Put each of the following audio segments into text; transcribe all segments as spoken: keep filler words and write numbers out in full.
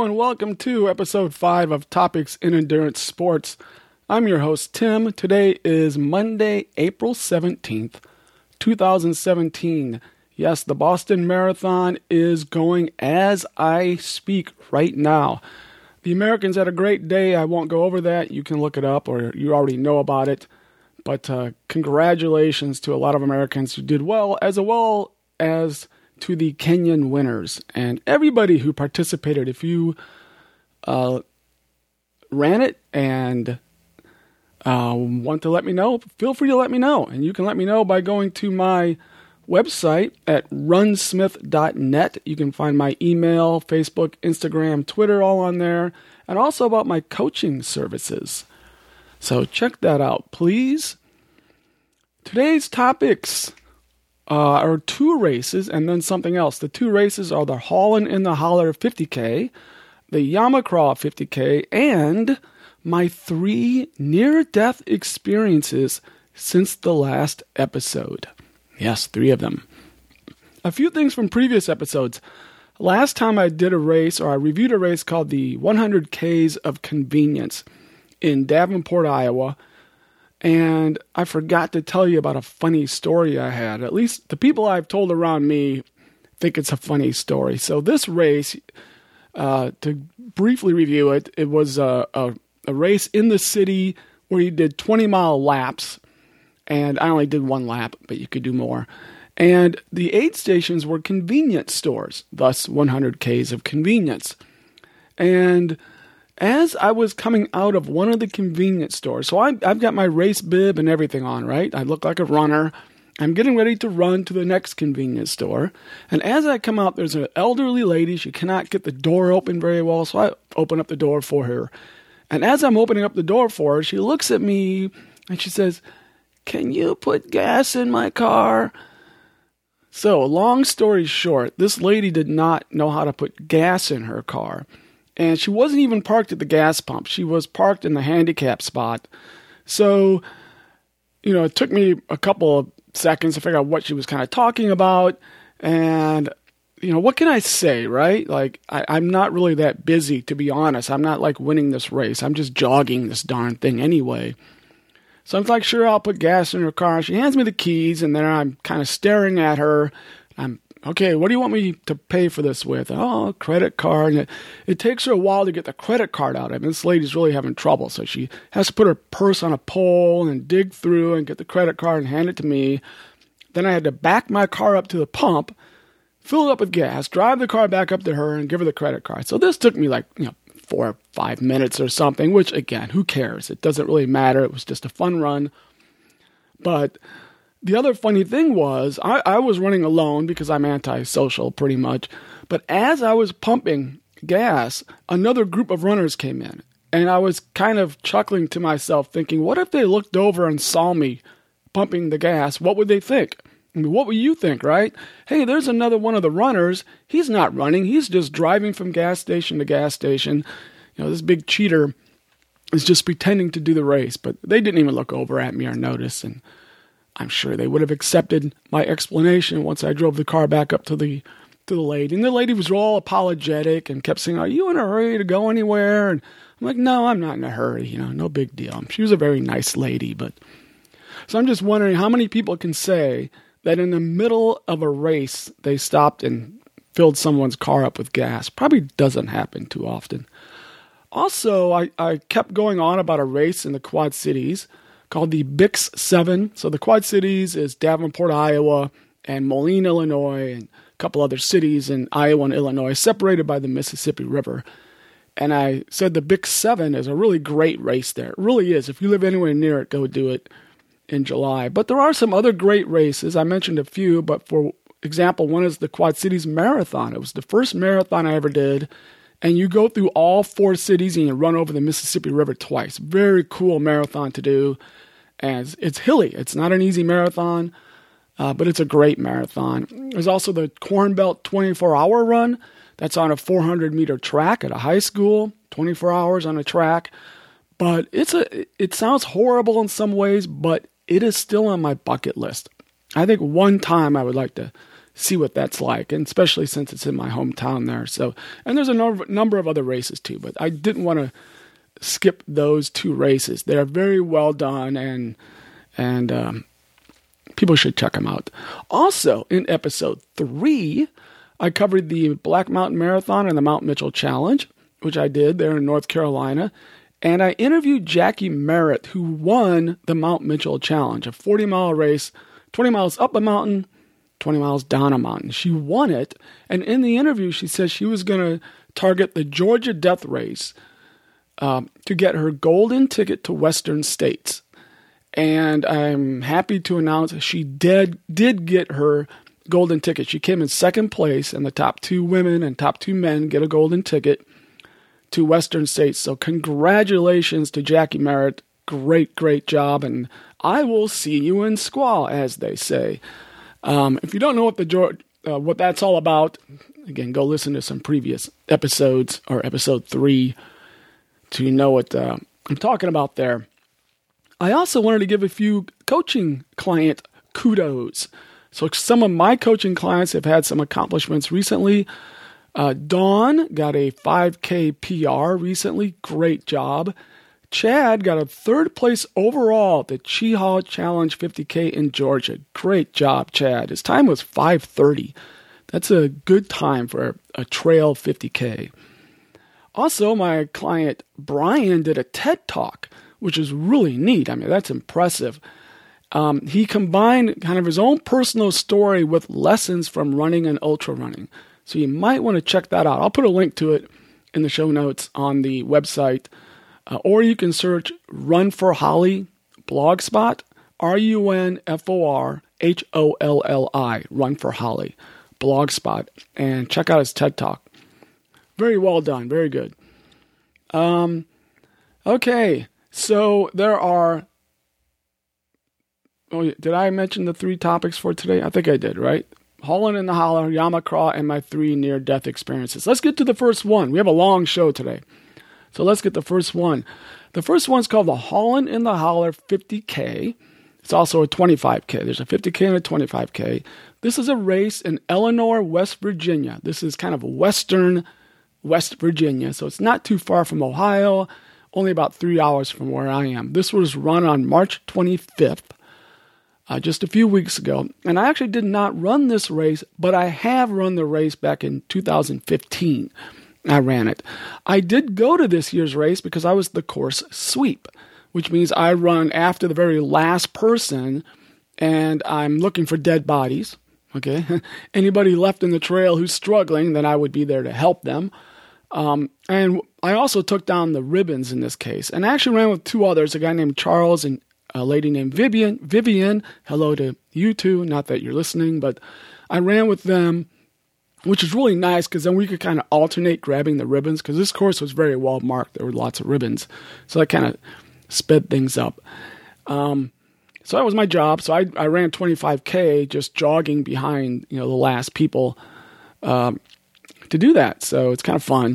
Hello and welcome to episode five of Topics in Endurance Sports. I'm your host, Tim. Today is Monday, April seventeenth, twenty seventeen. Yes, the Boston Marathon is going as I speak right now. The Americans had a great day. I won't go over that. You can look it up or you already know about it. But uh, congratulations to a lot of Americans who did well, as well as to the Kenyan winners and everybody who participated. If you uh, ran it and uh, want to let me know, feel free to let me know. And you can let me know by going to my website at run smith dot net. You can find my email, Facebook, Instagram, Twitter, all on there, and also about my coaching services. So check that out, please. Today's topics Uh, are two races and then something else. The two races are the Holland in the Holler fifty K, the Yamacraw fifty K, and my three near-death experiences since the last episode. Yes, three of them. A few things from previous episodes. Last time I did a race, or I reviewed a race called the one hundred Ks of Convenience in Davenport, Iowa. And I forgot to tell you about a funny story I had. At least the people I've told around me think it's a funny story. So this race, uh, to briefly review it, it was a, a, a race in the city where you did twenty-mile laps. And I only did one lap, but you could do more. And the aid stations were convenience stores, thus one hundred Ks of convenience. And as I was coming out of one of the convenience stores, so I, I've got my race bib and everything on, right? I look like a runner. I'm getting ready to run to the next convenience store. And as I come out, there's an elderly lady. She cannot get the door open very well, so I open up the door for her. And as I'm opening up the door for her, she looks at me and she says, "Can you put gas in my car?" So, long story short, this lady did not know how to put gas in her car. And she wasn't even parked at the gas pump. She was parked in the handicap spot. So, you know, it took me a couple of seconds to figure out what she was kind of talking about. And, you know, what can I say, right? Like, I, I'm not really that busy, to be honest. I'm not, like, winning this race. I'm just jogging this darn thing anyway. So I'm like, sure, I'll put gas in her car. She hands me the keys, and then I'm kind of staring at her. I'm Okay, what do you want me to pay for this with? Oh, credit card. And it, it takes her a while to get the credit card out. I mean, this lady's really having trouble. So she has to put her purse on a pole and dig through and get the credit card and hand it to me. Then I had to back my car up to the pump, fill it up with gas, drive the car back up to her and give her the credit card. So this took me like, you know, four or five minutes or something, which again, who cares? It doesn't really matter. It was just a fun run. But the other funny thing was, I, I was running alone because I'm antisocial pretty much. But as I was pumping gas, another group of runners came in. And I was kind of chuckling to myself thinking, what if they looked over and saw me pumping the gas? What would they think? I mean, what would you think, right? Hey, there's another one of the runners. He's not running. He's just driving from gas station to gas station. You know, this big cheater is just pretending to do the race. But they didn't even look over at me or notice. And I'm sure they would have accepted my explanation once I drove the car back up to the to the lady. And the lady was all apologetic and kept saying, "Are you in a hurry to go anywhere?" And I'm like, "No, I'm not in a hurry. You know, no big deal." She was a very nice lady, but so I'm just wondering how many people can say that in the middle of a race they stopped and filled someone's car up with gas. Probably doesn't happen too often. Also, I, I kept going on about a race in the Quad Cities called the B I X seven. So the Quad Cities is Davenport, Iowa, and Moline, Illinois, and a couple other cities in Iowa and Illinois, separated by the Mississippi River. And I said the B I X seven is a really great race there. It really is. If you live anywhere near it, go do it in July. But there are some other great races. I mentioned a few, but for example, one is the Quad Cities Marathon. It was the first marathon I ever did. And you go through all four cities and you run over the Mississippi River twice. Very cool marathon to do. And it's, it's hilly. It's not an easy marathon, uh, but it's a great marathon. There's also the Corn Belt twenty-four hour run. That's on a four hundred meter track at a high school, twenty-four hours on a track. But it's a. it sounds horrible in some ways, but it is still on my bucket list. I think one time I would like to see what that's like, and especially since it's in my hometown there. So, and there's a number, number of other races too, but I didn't want to skip those two races. They're very well done, and and um, people should check them out. Also, in episode three, I covered the Black Mountain Marathon and the Mount Mitchell Challenge, which I did there in North Carolina. And I interviewed Jackie Merritt, who won the Mount Mitchell Challenge, a forty-mile race, twenty miles up a mountain, twenty miles down a mountain. She won it, and in the interview, she said she was going to target the Georgia Death Race um, to get her golden ticket to Western States. And I'm happy to announce she did, did get her golden ticket. She came in second place, and the top two women and top two men get a golden ticket to Western States. So congratulations to Jackie Merritt. Great, great job. And I will see you in Squaw, as they say. Um, if you don't know what the uh, what that's all about, again, go listen to some previous episodes or episode three to know what uh, I'm talking about there. I also wanted to give a few coaching client kudos. So some of my coaching clients have had some accomplishments recently. Uh, Dawn got a five K P R recently. Great job. Chad got a third place overall at the Cheehaw Challenge fifty K in Georgia. Great job, Chad. His time was five thirty. That's a good time for a trail fifty K. Also, my client Brian did a TED Talk, which is really neat. I mean, that's impressive. Um, he combined kind of his own personal story with lessons from running and ultra running. So you might want to check that out. I'll put a link to it in the show notes on the website. Uh, or you can search Run for Holly Blogspot, R U N F O R H O L L I, Run for Holly Blogspot, and check out his TED Talk. Very well done. Very good. Um, okay, so there are... Oh, did I mention the three topics for today? I think I did, right? Holland in the Holler, Yamacraw, and my three near-death experiences. Let's get to the first one. We have a long show today. So let's get the first one. The first one's called the Holland in the Holler fifty K. It's also a twenty-five K. There's a fifty K and a twenty-five K. This is a race in Eleanor, West Virginia. This is kind of western West Virginia, so it's not too far from Ohio, only about three hours from where I am. This was run on March twenty-fifth. Uh, just a few weeks ago. And I actually did not run this race, but I have run the race back in two thousand fifteen. I ran it. I did go to this year's race because I was the course sweep, which means I run after the very last person, and I'm looking for dead bodies. Okay, anybody left in the trail who's struggling, then I would be there to help them. Um, and I also took down the ribbons in this case, and I actually ran with two others, a guy named Charles and a lady named Vivian. Vivian, hello to you two. Not that you're listening, but I ran with them, which is really nice because then we could kind of alternate grabbing the ribbons because this course was very well marked. There were lots of ribbons. So that kind of sped things up. Um, so that was my job. So I, I ran twenty-five K just jogging behind, you know, the last people um, to do that. So it's kind of fun.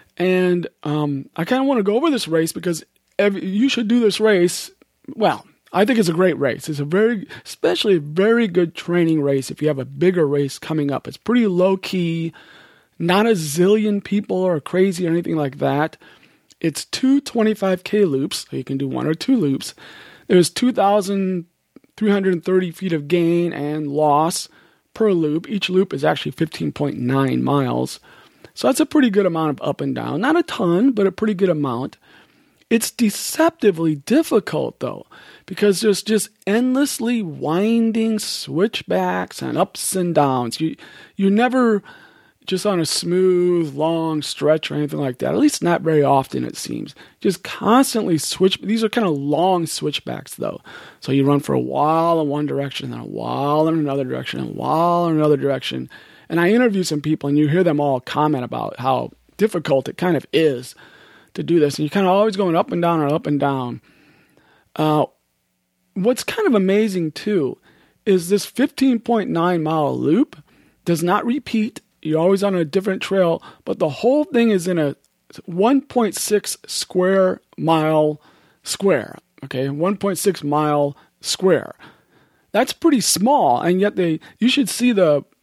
And um, I kind of want to go over this race because every, you should do this race. Well, I think it's a great race. It's a very, especially a very good training race if you have a bigger race coming up. It's pretty low key, not a zillion people are crazy or anything like that. It's two twenty-five K loops, so you can do one or two loops. There's two thousand three hundred thirty feet of gain and loss per loop. Each loop is actually fifteen point nine miles. So that's a pretty good amount of up and down. Not a ton, but a pretty good amount. It's deceptively difficult, though, because there's just endlessly winding switchbacks and ups and downs. You, you're never just on a smooth, long stretch or anything like that. At least not very often, it seems. Just constantly switch. These are kind of long switchbacks, though. So you run for a while in one direction, then a while in another direction, and a while in another direction. And I interview some people, and you hear them all comment about how difficult it kind of is to do this, and you're kind of always going up and down or up and down. Uh, what's kind of amazing, too, is this fifteen point nine mile loop does not repeat. You're always on a different trail, but the whole thing is in a one point six square mile square, okay? one point six mile square. That's pretty small, and yet they you should see the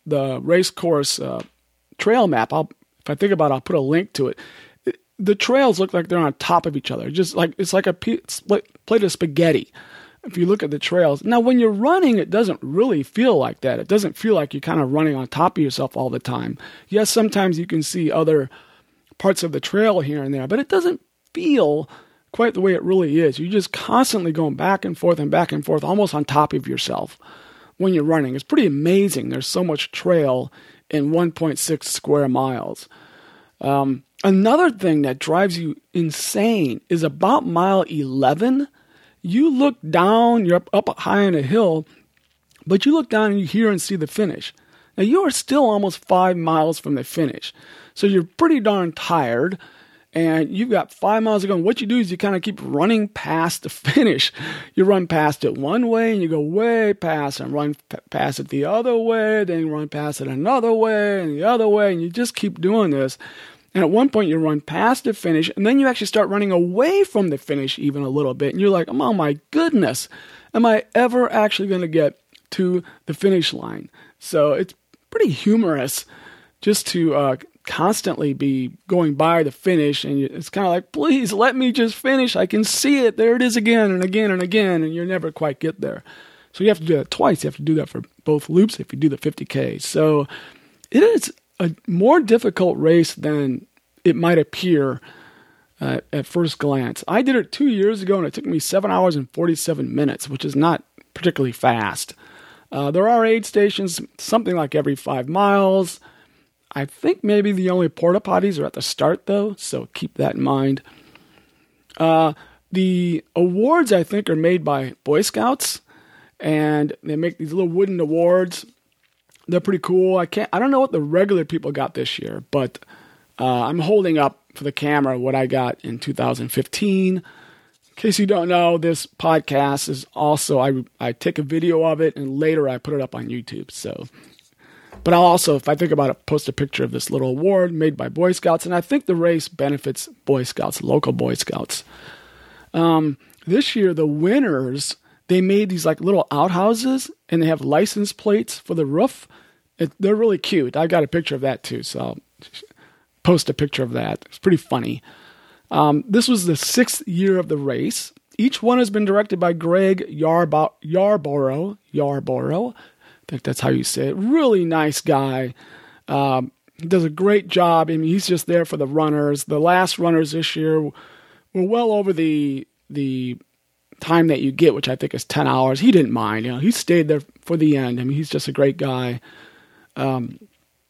the race course uh, trail map, I'll, if I think about it, I'll put a link to it. it. The trails look like they're on top of each other. Just like it's like a plate of spaghetti. If you look at the trails. Now, when you're running, it doesn't really feel like that. It doesn't feel like you're kind of running on top of yourself all the time. Yes, sometimes you can see other parts of the trail here and there, but it doesn't feel quite the way it really is. You're just constantly going back and forth and back and forth, almost on top of yourself when you're running. It's pretty amazing. There's so much trail in one point six square miles. Um, another thing that drives you insane is about mile eleven. You look down, you're up, up high on a hill, but you look down and you hear and see the finish. Now, you are still almost five miles from the finish. So you're pretty darn tired, and you've got five miles to go. And what you do is you kind of keep running past the finish. You run past it one way, and you go way past and run p- past it the other way, then you run past it another way and the other way, and you just keep doing this. And at one point, you run past the finish, and then you actually start running away from the finish even a little bit. And you're like, oh, my goodness, am I ever actually going to get to the finish line? So it's pretty humorous just to uh, constantly be going by the finish. And it's kind of like, please, let me just finish. I can see it. There it is again and again and again, and you never quite get there. So you have to do that twice. You have to do that for both loops if you do the fifty K. So it is a more difficult race than it might appear uh, at first glance. I did it two years ago, and it took me seven hours and forty-seven minutes, which is not particularly fast. Uh, there are aid stations, something like every five miles. I think maybe the only porta potties are at the start, though, so keep that in mind. Uh, the awards, I think, are made by Boy Scouts, and they make these little wooden awards. They're pretty cool. I can't. I don't know what the regular people got this year, but uh, I'm holding up for the camera what I got in two thousand fifteen. In case you don't know, this podcast is also I I take a video of it and later I put it up on YouTube. So, but I'll also, if I think about it, post a picture of this little award made by Boy Scouts, and I think the race benefits Boy Scouts, local Boy Scouts. Um, this year, the winners, they made these like little outhouses, and they have license plates for the roof. It, they're really cute. I got a picture of that too, so I'll post a picture of that. It's pretty funny. Um, this was the sixth year of the race. Each one has been directed by Greg Yarbo- Yarborough. Yarborough. I think that's how you say it. Really nice guy. Um, he does a great job. I mean, he's just there for the runners. The last runners this year were well over the the time that you get, which I think is ten hours. He didn't mind. You know, he stayed there for the end. I mean, he's just a great guy. Um,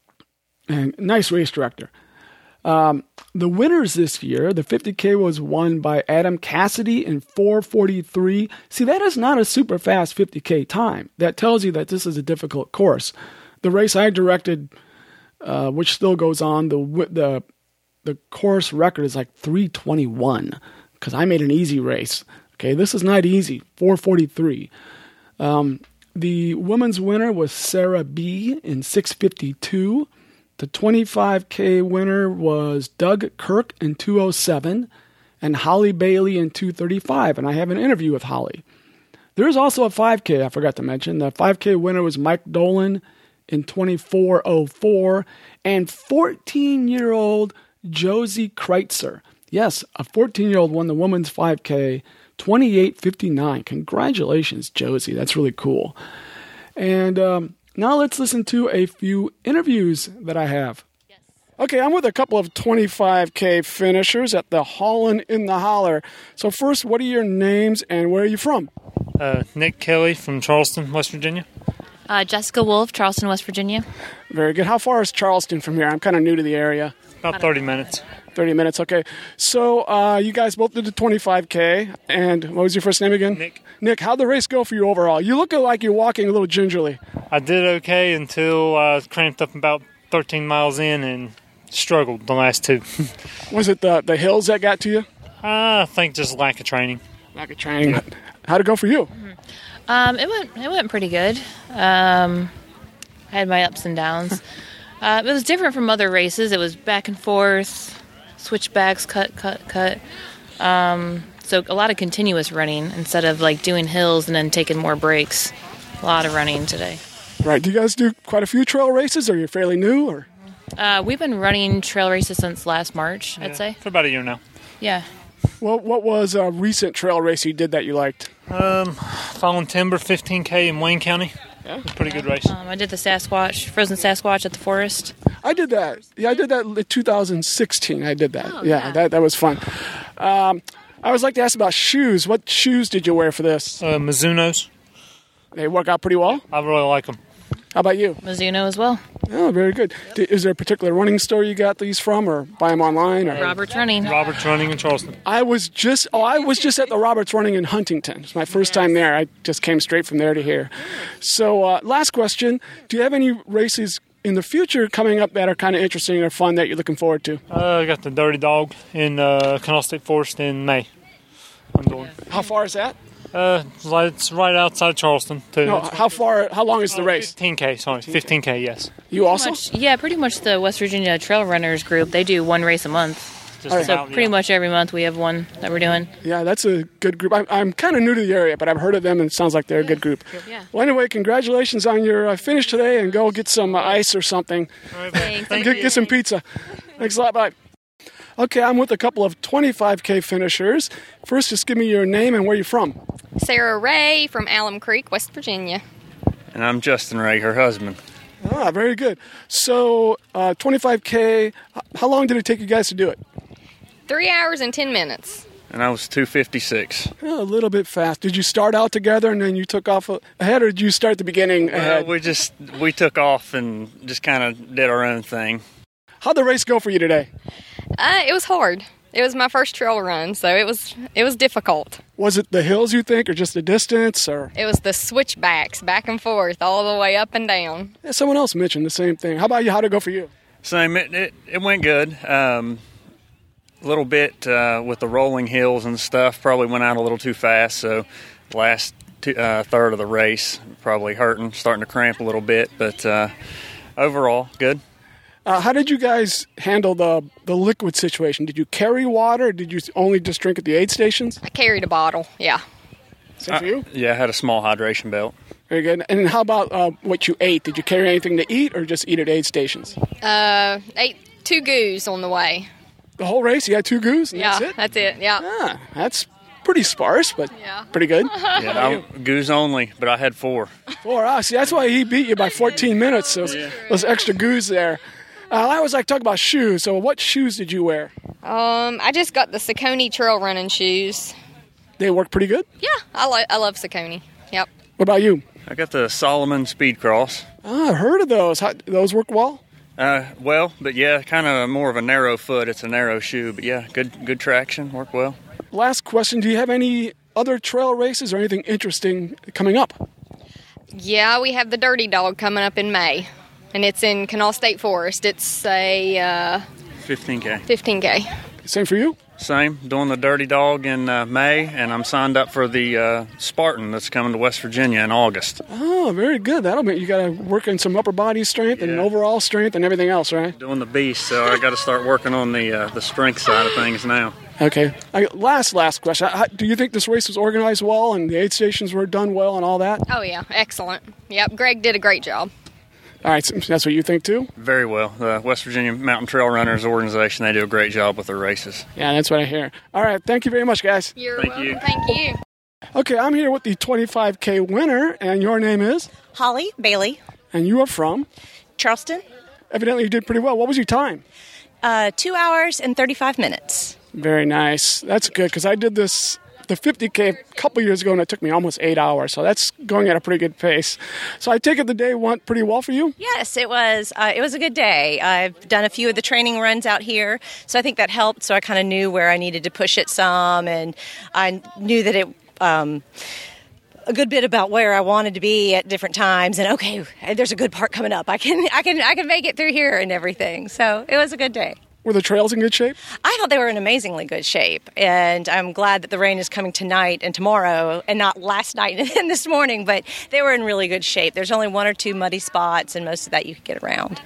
and nice race director. Um, the winners this year, the fifty K was won by Adam Cassidy in four forty-three. See, that is not a super fast fifty K time. That tells you that this is a difficult course. The race I directed, uh, which still goes on, the the the course record is like three twenty-one because I made an easy race. Okay, this is not easy. four forty-three. Um, the women's winner was Sarah B. in six fifty-two. The twenty-five K winner was Doug Kirk in two oh seven and Holly Bailey in two thirty-five. And I have an interview with Holly. There's also a five K I forgot to mention. The five K winner was Mike Dolan in twenty-four oh four and fourteen-year-old Josie Kreitzer. Yes, a fourteen-year-old won the women's five K, twenty-eight fifty-nine. Congratulations, Josie. That's really cool. And um, now let's listen to a few interviews that I have. Yes. Okay, I'm with a couple of twenty-five K finishers at the Haulin' in the Holler. So first, what are your names and where are you from? Uh, Nick Kelly from Charleston, West Virginia. Uh, Jessica Wolf, Charleston, West Virginia. Very good. How far is Charleston from here? I'm kind of new to the area. About thirty minutes. thirty minutes, okay. So uh, you guys both did the twenty-five K, and what was your first name again? Nick. Nick, how'd the race go for you overall? You look like you're walking a little gingerly. I did okay until I uh, cramped up about thirteen miles in and struggled the last two. Was it the, the hills that got to you? I think just lack of training. Lack of training. Yeah. How'd it go for you? Mm-hmm. Um, it went it went pretty good. Um, I had my ups and downs. uh, it was different from other races. It was back and forth, switchbacks, cut, cut, cut. Um, so a lot of continuous running instead of like doing hills and then taking more breaks. A lot of running today. Right. Do you guys do quite a few trail races, or you're fairly new? Or Uh, we've been running trail races since last March, I'd Yeah, say. for about a year now. Yeah. well, what was a recent trail race you did that you liked? Um, Fallen Timber fifteen K in Wayne County. Yeah, it was a pretty good race. Um, I did the Sasquatch, Frozen Sasquatch at the forest. I did that. Yeah, I did that in two thousand sixteen. I did that. Oh, yeah, yeah. that that was fun. Um, I always like to ask about shoes. What shoes did you wear for this? Uh, Mizuno's. They work out pretty well. I really like them. How about you? Mizuno as well. Oh, very good. D- Is there a particular running store you got these from, or buy them online? Or? Robert's Running. Robert's Running in Charleston. I was just oh, I was just at the Roberts Running in Huntington. It's my first time there. I just came straight from there to here. So, uh, last question: do you have any races in the future coming up that are kind of interesting or fun that you're looking forward to? Uh, I got the Dirty Dog in uh, Canal State Forest in May. I'm going. How far is that? Uh, it's right outside Charleston too. No, how far? How long is the race? fifteen K, sorry, fifteen K. Yes. You also? Much, yeah, pretty much the West Virginia Trail Runners group. They do one race a month. Just right. So about, pretty yeah. much every month we have one that we're doing. Yeah, that's a good group. I'm, I'm kind of new to the area, but I've heard of them, and it sounds like they're a good group. Yeah. Well, anyway, congratulations on your uh, finish today, and go get some uh, ice or something. All right, Thanks. thank Get, you. get some pizza. Thanks a lot. Bye. Okay, I'm with a couple of twenty-five K finishers. First, just give me your name and where you're from. Sarah Ray from Alum Creek, West Virginia. And I'm Justin Ray, her husband. Ah, very good. So, uh, twenty-five K, h- how long did it take you guys to do it? Three hours and ten minutes. And I was two fifty-six. Oh, a little bit fast. Did you start out together and then you took off a- ahead, or did you start at the beginning Well, ahead? we just we took off and just kind of did our own thing. How'd the race go for you today? Uh, it was hard. It was my first trail run, so it was it was difficult. Was it the hills, you think, or just the distance? Or It was the switchbacks back and forth all the way up and down. yeah, someone else mentioned the same thing. How about you? How'd it go for you? Same, it it, it went good. Um, a little bit uh, with the rolling hills and stuff. Probably went out a little too fast. So last two, uh, third of the race probably hurting, starting to cramp a little bit. But uh, overall, good. Uh, how did you guys handle the the liquid situation? Did you carry water, or did you only just drink at the aid stations? I carried a bottle, yeah. Same for you? Yeah, I had a small hydration belt. Very good. And how about uh, what you ate? Did you carry anything to eat, or just eat at aid stations? Uh, ate two goose on the way. The whole race, you had two goose, and Yeah, that's it? that's it, yeah. Ah, that's pretty sparse, but Yeah. pretty good. Yeah, I, goose only, but I had four. Four. Ah, see, that's why he beat you by fourteen minutes. Those, those extra goose there. Uh, I always like to talk about shoes. So what shoes did you wear? Um, I just got the Saucony trail running shoes. They work pretty good. Yeah, I, lo- I love Saucony. Yep. What about you? I got the Solomon Speed Cross. Ah, I've heard of those. How, those work well? Uh, well, but yeah, kind of more of a narrow foot. It's a narrow shoe, but yeah, good good traction, work well. Last question. Do you have any other trail races or anything interesting coming up? Yeah, we have the Dirty Dog coming up in May, and it's in Canal State Forest. It's a uh, fifteen K. fifteen K. Same for you? Same, doing the Dirty Dog in uh, May, and I'm signed up for the uh, Spartan that's coming to West Virginia in August. Oh, very good. That'll mean you got to work on some upper body strength and Yeah. overall strength and everything else, right? Doing the Beast, so I got to start working on the uh, the strength side of things now. Okay. I, last, last question. How, do you think this race was organized well and the aid stations were done well and all that? Oh, yeah, excellent. Yep, Greg did a great job. All right, so that's what you think too? Very well. The West Virginia Mountain Trail Runners organization, they do a great job with their races. Yeah, that's what I hear. All right, thank you very much, guys. You're Thank welcome. you. Thank you. Okay, I'm here with the twenty-five K winner, and your name is? Holly Bailey, And you are from? Charleston. Evidently you did pretty well. What was your time? Uh, two hours and thirty-five minutes. Very nice. That's good, because I did this, the fifty K, a couple years ago, and it took me almost eight hours. So that's going at a pretty good pace. So I take it the day went pretty well for you? Yes, it was. Uh, it was a good day. I've done a few of the training runs out here, so I think that helped. So I kind of knew where I needed to push it some, and I knew that it. Um, a good bit about where I wanted to be at different times, and okay, there's a good part coming up. I can, I can, I can make it through here and everything. So it was a good day. Were the trails in good shape? I thought they were in amazingly good shape, and I'm glad that the rain is coming tonight and tomorrow, and not last night and this morning. But they were in really good shape. There's only one or two muddy spots, and most of that you could get around.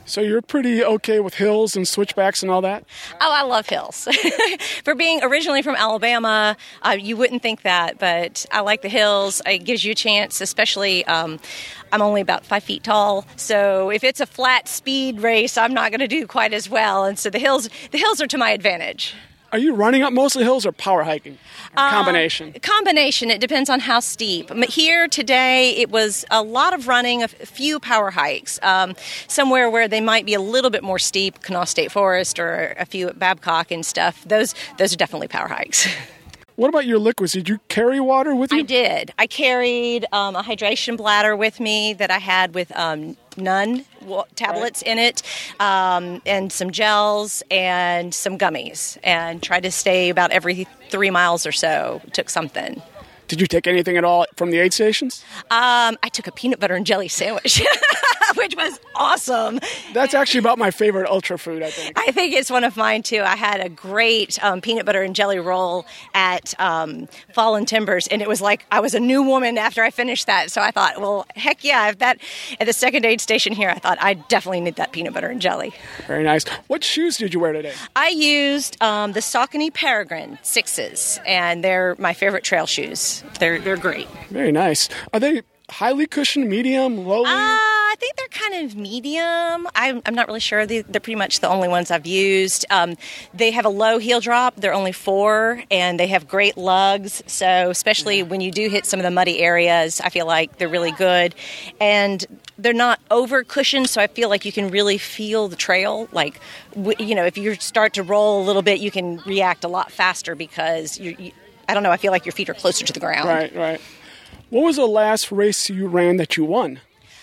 So you're pretty okay with hills and switchbacks and all that? Oh, I love hills. For being originally from Alabama, uh, you wouldn't think that, but I like the hills. It gives you a chance, especially um, I'm only about five feet tall, so if it's a flat speed race, I'm not going to do quite as well. And so the hills, the hills are to my advantage. Are you running up mostly hills or power hiking? A combination? Uh, combination. It depends on how steep. But here today, it was a lot of running, a few power hikes. Um, somewhere where they might be a little bit more steep, Kanawha State Forest or a few at Babcock and stuff. Those those are definitely power hikes. What about your liquids? Did you carry water with you? I did. I carried um, a hydration bladder with me that I had with um, Nun tablets right. in it, um, and some gels and some gummies, and tried to stay about every three miles or so. Took something. Did you take anything at all from the aid stations? Um, I took a peanut butter and jelly sandwich, which was awesome. That's actually about my favorite ultra food, I think. I think it's one of mine, too. I had a great um, peanut butter and jelly roll at um, Fallen Timbers, and it was like I was a new woman after I finished that. So I thought, well, heck yeah, if that at the second aid station here, I thought I definitely need that peanut butter and jelly. Very nice. What shoes did you wear today? I used um, the Saucony Peregrine sixes, and they're my favorite trail shoes. They're they're great. Very nice. Are they highly cushioned, medium, lowly? Uh, I think they're kind of medium. I'm, I'm not really sure. They, they're pretty much the only ones I've used. Um, they have a low heel drop. They're only four, and they have great lugs. So especially when you do hit some of the muddy areas, I feel like they're really good. And they're not over cushioned, so I feel like you can really feel the trail. Like, you know, if you start to roll a little bit, you can react a lot faster because you, you I don't know, I feel like your feet are closer to the ground. Right, right. What was the last race you ran that you won?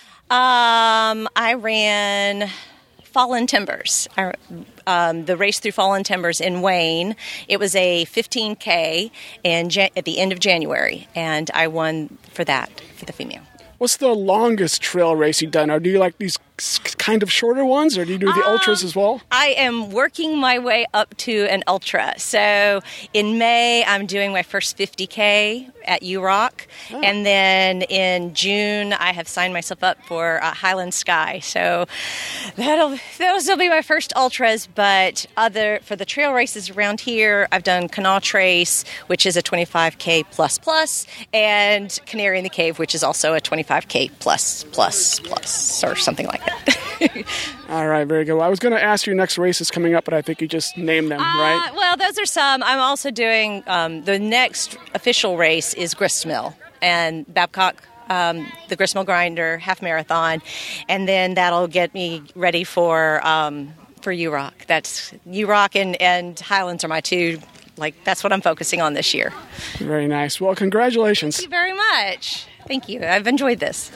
Um, I ran Fallen Timbers. I, um, the race through Fallen Timbers in Wayne. It was a fifteen K in Jan- at the end of January, and I won for that, for the female. What's the longest trail race you've done? Or do you like these kind of shorter ones, or do you do the um, ultras as well? I am working my way up to an ultra. So in May, I'm doing my first fifty K at U Rock. Oh. And then in June, I have signed myself up for uh, Highland Sky. So that'll those will be my first ultras. But other for the trail races around here, I've done Kanawha Trace, which is a twenty-five K plus plus, and Canary in the Cave, which is also a twenty-five K plus plus plus, or something like that. All right, very good. Well, I was going to ask you next races coming up, but I think you just named them, uh, right? Well, those are some. I'm also doing um, the next official race is Gristmill and Babcock, um, the Gristmill Grinder half marathon, and then that'll get me ready for um, for U Rock. That's U Rock and, and Highlands are my two. Like that's what I'm focusing on this year. Very nice. Well, congratulations. Thank you very much. Thank you. I've enjoyed this.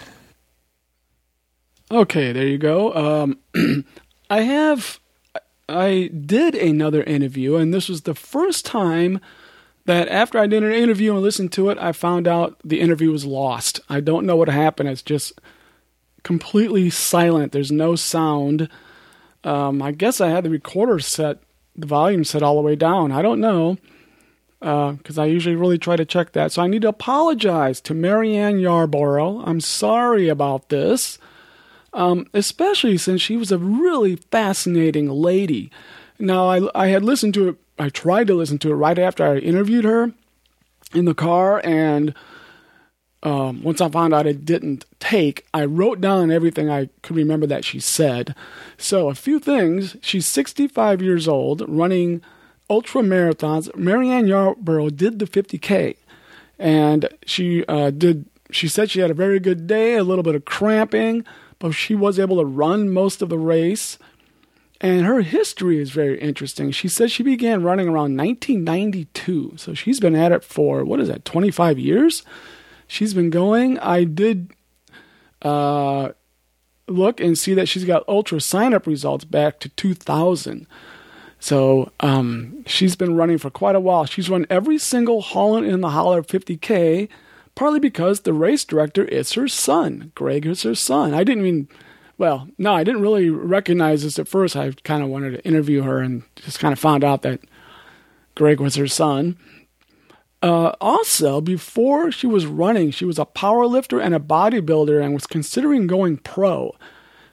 Okay, there you go. Um, I have, I did another interview, and this was the first time that after I did an interview and listened to it, I found out the interview was lost. I don't know what happened. It's just completely silent. There's no sound. Um, I guess I had the recorder set, the volume set all the way down. I don't know, because uh, I usually really try to check that. So I need to apologize to Marianne Yarborough. I'm sorry about this. Um, especially since she was a really fascinating lady. Now, I, I had listened to it, I tried to listen to it right after I interviewed her in the car, and um, once I found out it didn't take, I wrote down everything I could remember that she said. So, a few things. She's sixty-five years old, running ultra marathons. Marianne Yarborough did the fifty K, and she uh, did. She said she had a very good day, a little bit of cramping, but she was able to run most of the race. And her history is very interesting. She said she began running around nineteen ninety-two. So she's been at it for, what is that, twenty-five years? She's been going. I did uh, look and see that she's got ultra sign-up results back to two thousand. So um, she's been running for quite a while. She's run every single Holland in the Holler fifty K, partly because the race director is her son. Greg is her son. I didn't mean, well, no, I didn't really recognize this at first. I kind of wanted to interview her and just kind of found out that Greg was her son. Uh, also, before she was running, she was a power lifter and a bodybuilder and was considering going pro.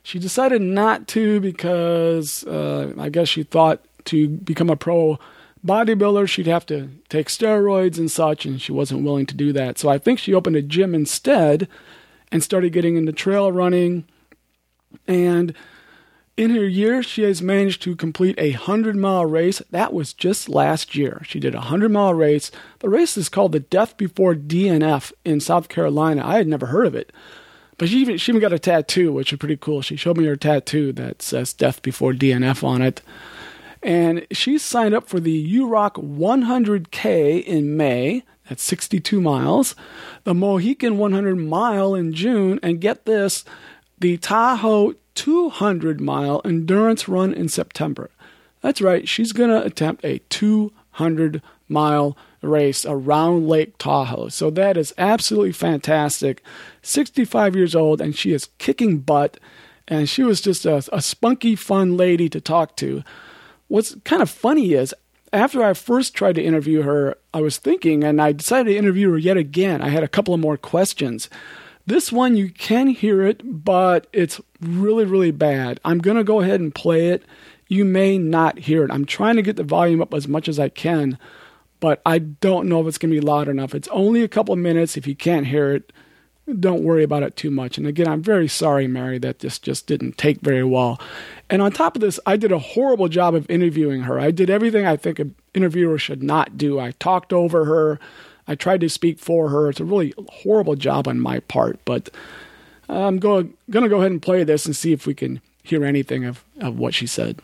She decided not to because uh, I guess she thought to become a pro bodybuilder, she'd have to take steroids and such, and she wasn't willing to do that. So I think she opened a gym instead and started getting into trail running. And in her year, she has managed to complete a hundred-mile race. That was just last year. She did a hundred-mile race. The race is called the Death Before D N F in South Carolina. I had never heard of it. But she even, she even got a tattoo, which is pretty cool. She showed me her tattoo that says Death Before D N F on it. And she signed up for the U ROC one hundred K in May. That's sixty-two miles. The Mohican one hundred mile in June. And get this, the Tahoe two hundred mile endurance run in September. That's right. She's going to attempt a two hundred mile race around Lake Tahoe. So that is absolutely fantastic. sixty-five years old, and she is kicking butt. And she was just a, a spunky, fun lady to talk to. What's kind of funny is, after I first tried to interview her, I was thinking, and I decided to interview her yet again. I had a couple of more questions. This one, you can hear it, but it's really, really bad. I'm going to go ahead and play it. You may not hear it. I'm trying to get the volume up as much as I can, but I don't know if it's going to be loud enough. It's only a couple of minutes. If you can't hear it, don't worry about it too much. And again, I'm very sorry, Mary, that this just didn't take very well. And on top of this, I did a horrible job of interviewing her. I did everything I think an interviewer should not do. I talked over her. I tried to speak for her. It's a really horrible job on my part, but I'm going to go ahead and play this and see if we can hear anything of, of what she said.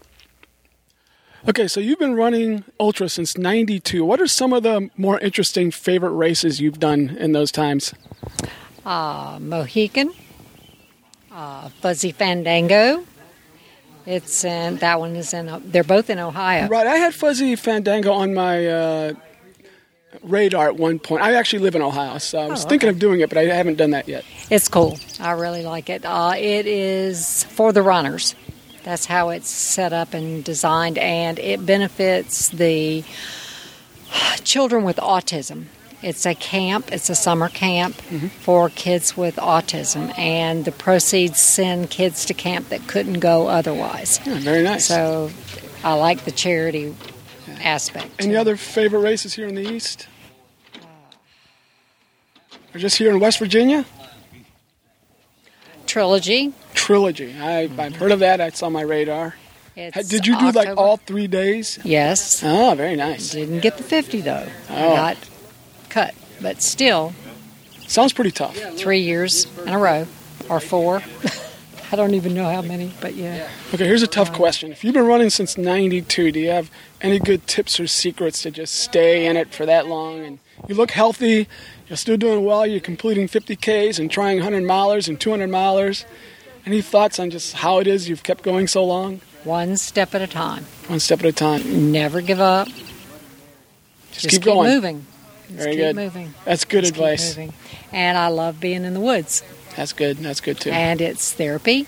Okay, so you've been running ultra since ninety-two. What are some of the more interesting favorite races you've done in those times? Uh, Mohican, uh, Fuzzy Fandango. It's in, that one is in, they're both in Ohio. Right, I had Fuzzy Fandango on my uh, radar at one point. I actually live in Ohio, so I was oh, thinking okay. of doing it, but I haven't done that yet. It's cool. I really like it. Uh, it is for the runners. That's how it's set up and designed, and it benefits the children with autism. It's a camp. It's a summer camp mm-hmm. for kids with autism, and the proceeds send kids to camp that couldn't go otherwise. Yeah, very nice. So I like the charity yeah. aspect. Any other favorite races here in the East? Or just here in West Virginia? Trilogy. Trilogy. I, mm-hmm. I've heard of that. It's on my radar. It's Did you do October. like all three days? Yes. Oh, very nice. Didn't get the fifty though. Oh. Not cut, but still. Sounds pretty tough. Three years in a row, or four. I don't even know how many, but yeah. Okay, here's a tough question. If you've been running since ninety-two, do you have any good tips or secrets to just stay in it for that long? And you look healthy, you're still doing well, you're completing fifty Ks and trying one hundred milers and two hundred milers. Any thoughts on just how it is you've kept going so long? One step at a time. One step at a time. Never give up. Just, Just keep, keep going. moving. Just Very keep good. moving. That's good Just advice. Keep moving. And I love being in the woods. That's good. That's good too. And it's therapy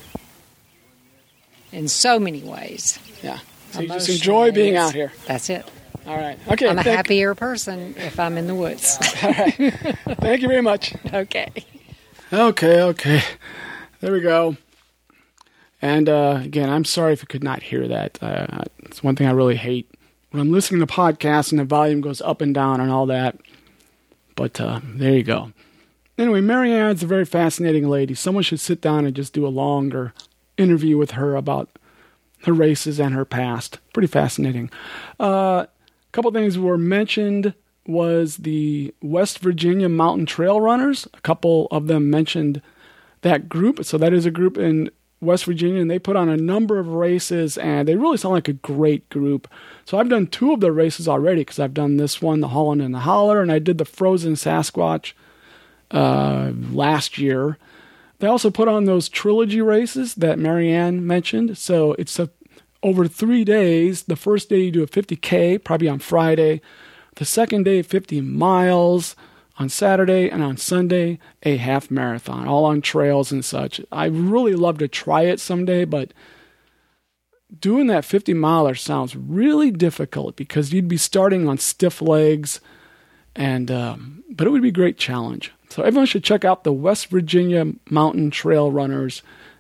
in so many ways. Yeah. So you just enjoy being out here. That's it. All right. Okay. I'm a thank- happier person if I'm in the woods. All right. Thank you very much. Okay. Okay. Okay. There we go. And uh, again, I'm sorry if you could not hear that. Uh, it's one thing I really hate when I'm listening to podcasts and the volume goes up and down and all that. But uh, there you go. Anyway, Mary Ann's a very fascinating lady. Someone should sit down and just do a longer interview with her about her races and her past. Pretty fascinating. Uh, a couple things were mentioned was the West Virginia Mountain Trail Runners. A couple of them mentioned that group. So that is a group in West Virginia, and they put on a number of races, and they really sound like a great group. So I've done two of their races already, because I've done this one, the Holland and the Holler, and I did the Frozen Sasquatch uh, last year. They also put on those trilogy races that Mary Ann mentioned. So it's a, over three days. The first day you do a fifty K, probably on Friday. The second day, fifty miles. On Saturday, and on Sunday, a half marathon, all on trails and such. I'd really love to try it someday, but doing that fifty miler sounds really difficult because you'd be starting on stiff legs, and um, but it would be a great challenge. So everyone should check out the West Virginia Mountain Trail Runners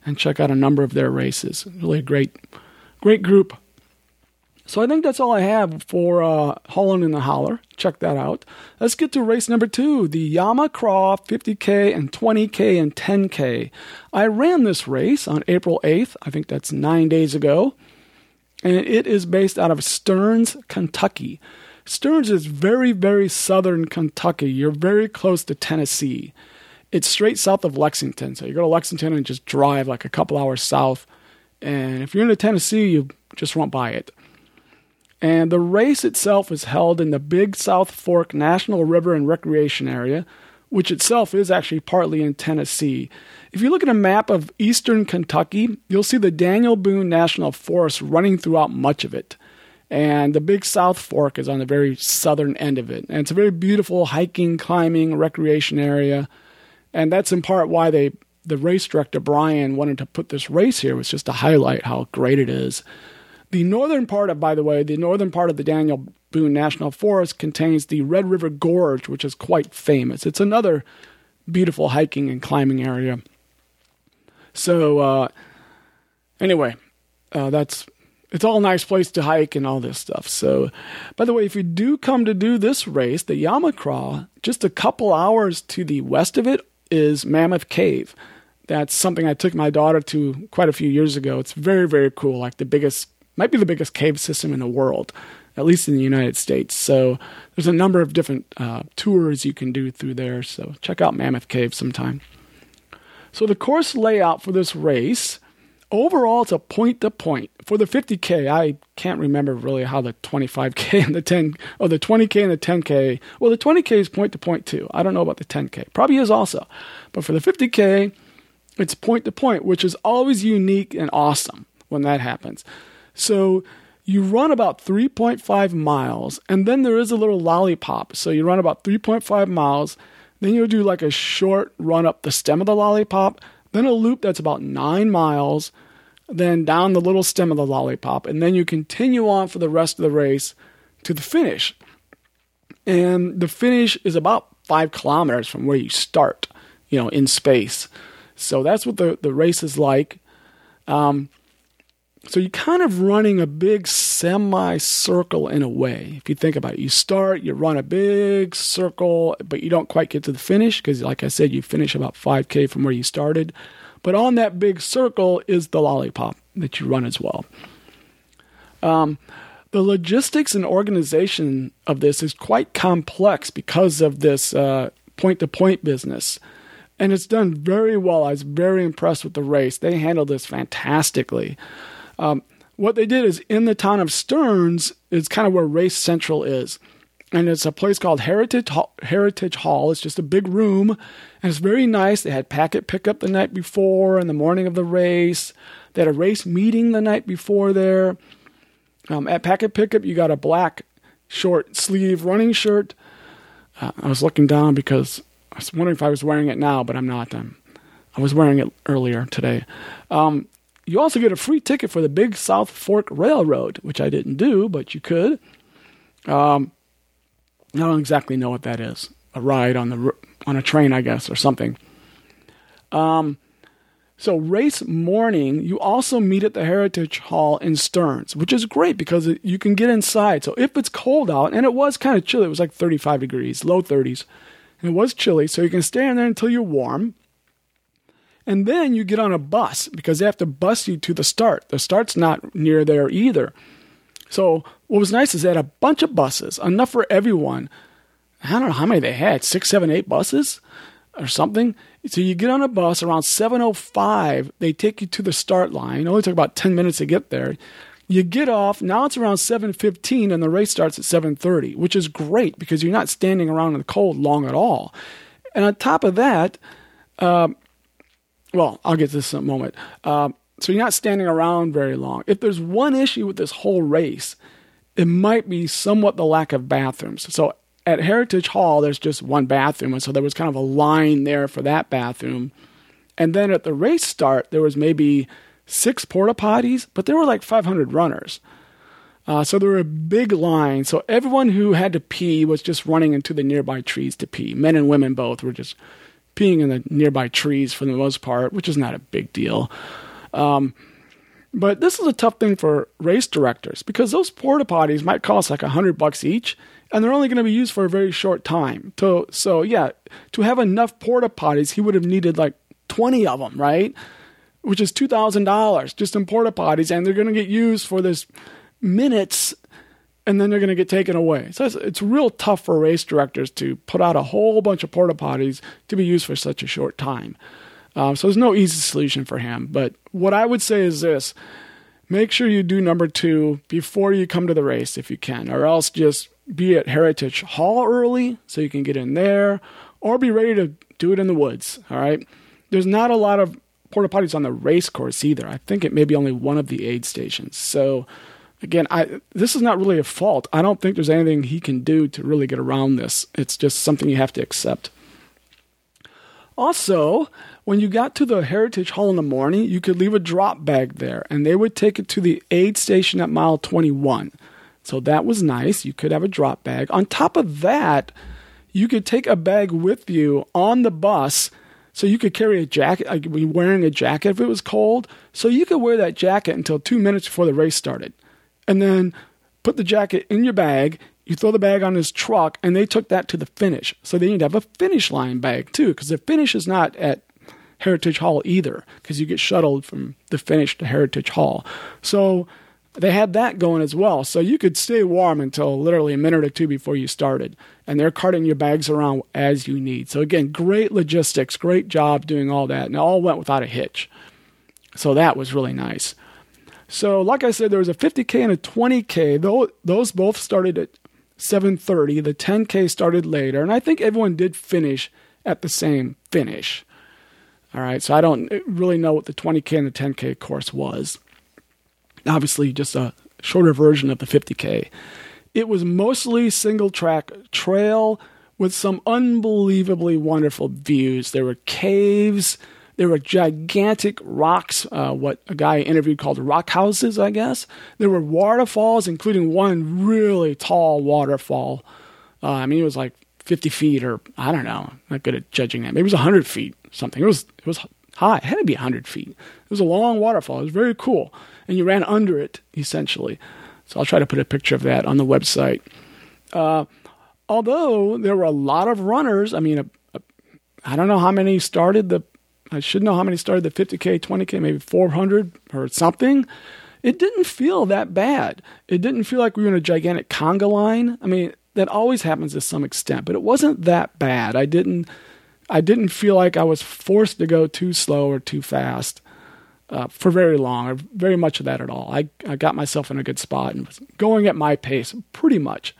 and check out a number of their races. Really a great, great group. So I think that's all I have for uh, Holland in the Holler. Check that out. Let's get to race number two, the Yama Craw fifty K and twenty K and ten K. I ran this race on April eighth. I think that's nine days ago. And it is based out of Stearns, Kentucky. Stearns is very, very southern Kentucky. You're very close to Tennessee. It's straight south of Lexington. So you go to Lexington and just drive like a couple hours south. And if you're into Tennessee, you just won't buy it. And the race itself is held in the Big South Fork National River and Recreation Area, which itself is actually partly in Tennessee. If you look at a map of eastern Kentucky, you'll see the Daniel Boone National Forest running throughout much of it. And the Big South Fork is on the very southern end of it. And it's a very beautiful hiking, climbing, recreation area. And that's in part why they, the race director, Brian, wanted to put this race here, was just to highlight how great it is. The northern part of, by the way, the northern part of the Daniel Boone National Forest contains the Red River Gorge, which is quite famous. It's another beautiful hiking and climbing area. So, uh, anyway, uh, that's, it's all a nice place to hike and all this stuff. So, by the way, if you do come to do this race, the Yama Craw, just a couple hours to the west of it is Mammoth Cave. That's something I took my daughter to quite a few years ago. It's very, very cool, like the biggest, might be the biggest cave system in the world, at least in the United States. So there's a number of different uh, tours you can do through there. So check out Mammoth Cave sometime. So the course layout for this race, overall it's a point-to-point. For the fifty K, I can't remember really how the twenty-five K and the ten, or the twenty K and the ten K, well the twenty K is point-to-point too. I don't know about the ten K. Probably is also. But for the fifty K, it's point-to-point, which is always unique and awesome when that happens. So you run about three point five miles, and then there is a little lollipop. So you run about three point five miles, then you'll do like a short run up the stem of the lollipop, then a loop that's about nine miles, then down the little stem of the lollipop, and then you continue on for the rest of the race to the finish. And the finish is about five kilometers from where you start, you know, in space. So that's what the, the race is like. Um, so you're kind of running a big semicircle in a way. If you think about it, you start, you run a big circle, but you don't quite get to the finish because, like I said, you finish about five K from where you started. But on that big circle is the lollipop that you run as well. Um, the logistics and organization of this is quite complex because of this uh, point-to-point business. And it's done very well. I was very impressed with the race. They handled this fantastically. Um, what they did is in the town of Stearns is kind of where Race Central is. And it's a place called Heritage Hall. Heritage Hall. It's just a big room, and it's very nice. They had packet pickup the night before and the morning of the race. They had a race meeting the night before there. Um, at packet pickup, you got a black short sleeve running shirt. Uh, I was looking down because I was wondering if I was wearing it now, but I'm not. I'm, I was wearing it earlier today. Um, you also get a free ticket for the Big South Fork Railroad, which I didn't do, but you could. Um, I don't exactly know what that is. A ride on the on a train, I guess, or something. Um, so race morning, you also meet at the Heritage Hall in Stearns, which is great because it, you can get inside. So if it's cold out, and it was kind of chilly, it was like thirty-five degrees, low thirties, and it was chilly, so you can stay in there until you're warm. And then you get on a bus because they have to bus you to the start. The start's not near there either. So what was nice is they had a bunch of buses, enough for everyone. I don't know how many they had, six, seven, eight buses or something. So you get on a bus around seven oh five. They take you to the start line. It only took about ten minutes to get there. You get off. Now it's around seven fifteen, and the race starts at seven thirty, which is great because you're not standing around in the cold long at all. And on top of that, uh, well, I'll get to this in a moment. Uh, so you're not standing around very long. If there's one issue with this whole race, it might be somewhat the lack of bathrooms. So at Heritage Hall, there's just one bathroom, and so there was kind of a line there for that bathroom. And then at the race start, there was maybe six porta potties, but there were like five hundred runners. Uh, so there were a big line. So everyone who had to pee was just running into the nearby trees to pee. Men and women both were just peeing in the nearby trees for the most part, which is not a big deal. Um, but this is a tough thing for race directors because those porta potties might cost like a hundred bucks each, and they're only going to be used for a very short time. So, so yeah, to have enough porta potties, he would have needed like twenty of them, right? Which is two thousand dollars just in porta potties, and they're going to get used for this minutes, and then they're going to get taken away. So it's, it's real tough for race directors to put out a whole bunch of porta potties to be used for such a short time. Um, so there's no easy solution for him. But what I would say is this: make sure you do number two before you come to the race if you can, or else just be at Heritage Hall early so you can get in there, or be ready to do it in the woods. All right. There's not a lot of porta potties on the race course either. I think it may be only one of the aid stations. So again, I this is not really a fault. I don't think there's anything he can do to really get around this. It's just something you have to accept. Also, when you got to the Heritage Hall in the morning, you could leave a drop bag there, and they would take it to the aid station at mile twenty-one. So that was nice. You could have a drop bag. On top of that, you could take a bag with you on the bus. So you could carry a jacket, like be wearing a jacket if it was cold. So you could wear that jacket until two minutes before the race started. And then put the jacket in your bag. You throw the bag on his truck, and they took that to the finish. So then you'd have a finish line bag too, because the finish is not at Heritage Hall either, because you get shuttled from the finish to Heritage Hall. So they had that going as well. So you could stay warm until literally a minute or two before you started. And they're carting your bags around as you need. So again, great logistics, great job doing all that. And it all went without a hitch. So that was really nice. So like I said, there was a fifty K and a twenty K. Those both started at seven thirty. The ten K started later. And I think everyone did finish at the same finish. All right, so I don't really know what the twenty K and the ten K course was. Obviously, just a shorter version of the fifty K. It was mostly single-track trail with some unbelievably wonderful views. There were caves. There were gigantic rocks, uh, what a guy interviewed called rock houses, I guess. There were waterfalls, including one really tall waterfall. Uh, I mean, it was like fifty feet or, I don't know. I'm not good at judging that. Maybe it was one hundred feet something. It was it was high. It had to be one hundred feet. It was a long waterfall. It was very cool. And you ran under it, essentially. So I'll try to put a picture of that on the website. Uh, although there were a lot of runners. I mean, a, a, I don't know how many started the, I should know how many started the fifty K, twenty K, maybe four hundred or something. It didn't feel that bad. It didn't feel like we were in a gigantic conga line. I mean, that always happens to some extent, but it wasn't that bad. I didn't, I didn't feel like I was forced to go too slow or too fast. Uh, for very long, or very much of that at all. I, I got myself in a good spot and was going at my pace, pretty much.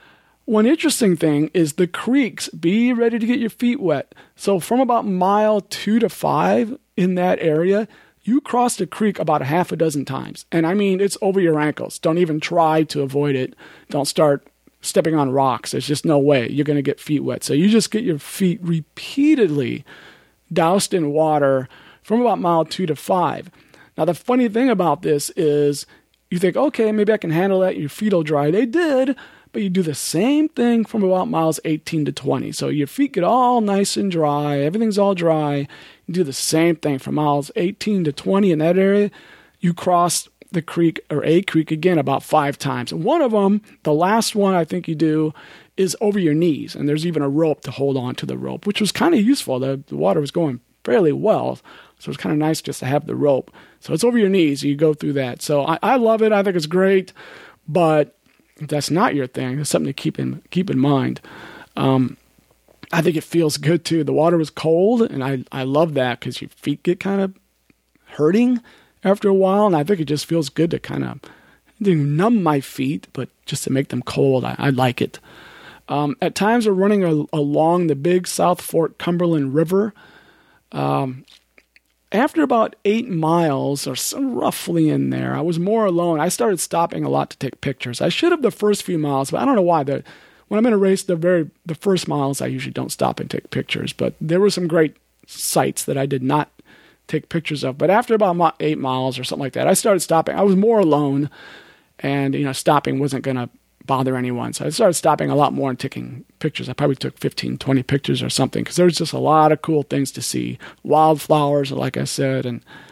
One interesting thing is the creeks. Be ready to get your feet wet. So from about mile two to five in that area, you crossed a creek about a half a dozen times. And I mean, it's over your ankles. Don't even try to avoid it. Don't start stepping on rocks. There's just no way you're going to get feet wet. So you just get your feet repeatedly doused in water from about mile two to five. Now, the funny thing about this is you think, okay, maybe I can handle that. Your feet will dry. They did, but you do the same thing from about miles eighteen to twenty. So your feet get all nice and dry. Everything's all dry. You do the same thing from miles eighteen to twenty in that area. You cross the creek or a creek again about five times. And one of them, the last one I think you do, is over your knees. And there's even a rope to hold on to the rope, which was kind of useful. The, the water was going fairly well. So it's kind of nice just to have the rope. So it's over your knees. You go through that. So I, I love it. I think it's great. But if that's not your thing, it's something to keep in keep in mind. Um, I think it feels good too. The water was cold, and I, I love that because your feet get kind of hurting after a while. And I think it just feels good to kind of numb my feet, but just to make them cold. I, I like it. Um, at times we're running a, along the big South Fork Cumberland River. Um, After about eight miles or so, roughly in there, I was more alone. I started stopping a lot to take pictures. I should have the first few miles, but I don't know why. The, when I'm in a race, the very the first miles, I usually don't stop and take pictures. But there were some great sites that I did not take pictures of. But after about eight miles or something like that, I started stopping. I was more alone, and you know, stopping wasn't going to bother anyone. So I started stopping a lot more and taking pictures. I probably took fifteen, twenty pictures or something because there's just a lot of cool things to see. Wildflowers, like I said, and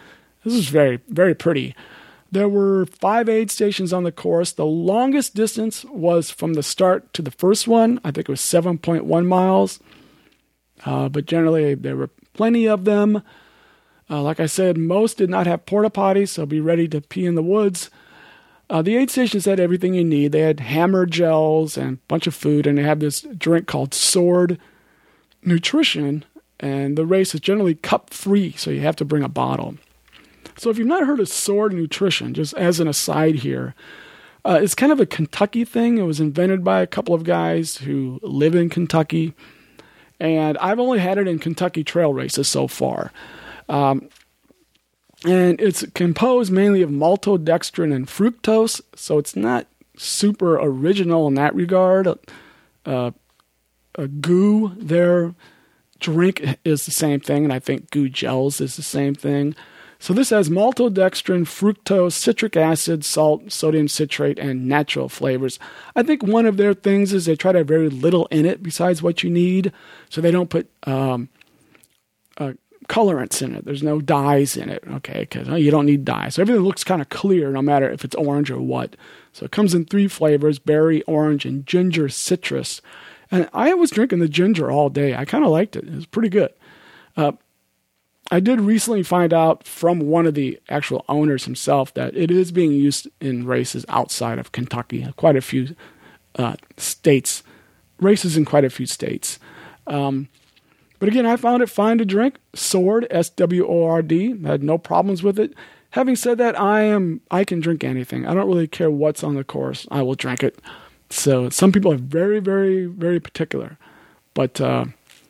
This is very, very pretty. There were five aid stations on the course. The longest distance was from the start to the first one. I think it was seven point one miles. Uh, but generally, there were plenty of them. Uh, like I said, most did not have porta potties, so be ready to pee in the woods. Uh, the aid stations had everything you need. They had hammer gels and a bunch of food, and they have this drink called Sword Nutrition, and the race is generally cup-free, so you have to bring a bottle. So if you've not heard of Sword Nutrition, just as an aside here, uh, it's kind of a Kentucky thing. It was invented by a couple of guys who live in Kentucky, and I've only had it in Kentucky trail races so far. Um, and it's composed mainly of maltodextrin and fructose, so it's not super original in that regard. Uh, a goo, their drink is the same thing, and I think goo gels is the same thing. So this has maltodextrin, fructose, citric acid, salt, sodium citrate, and natural flavors. I think one of their things is they try to have very little in it besides what you need, so they don't put um, uh, colorants in it. There's no dyes in it, okay, because oh, you don't need dyes. So everything looks kind of clear no matter if it's orange or what. So it comes in three flavors, berry, orange, and ginger citrus. And I was drinking the ginger all day. I kind of liked it. It was pretty good. Uh, I did recently find out from one of the actual owners himself that it is being used in races outside of Kentucky. Quite a few uh, states, races in quite a few states. Um, but again, I found it fine to drink. Sword, S W O R D. I had no problems with it. Having said that, I am I can drink anything. I don't really care what's on the course. I will drink it. So some people are very, very, very particular. But uh,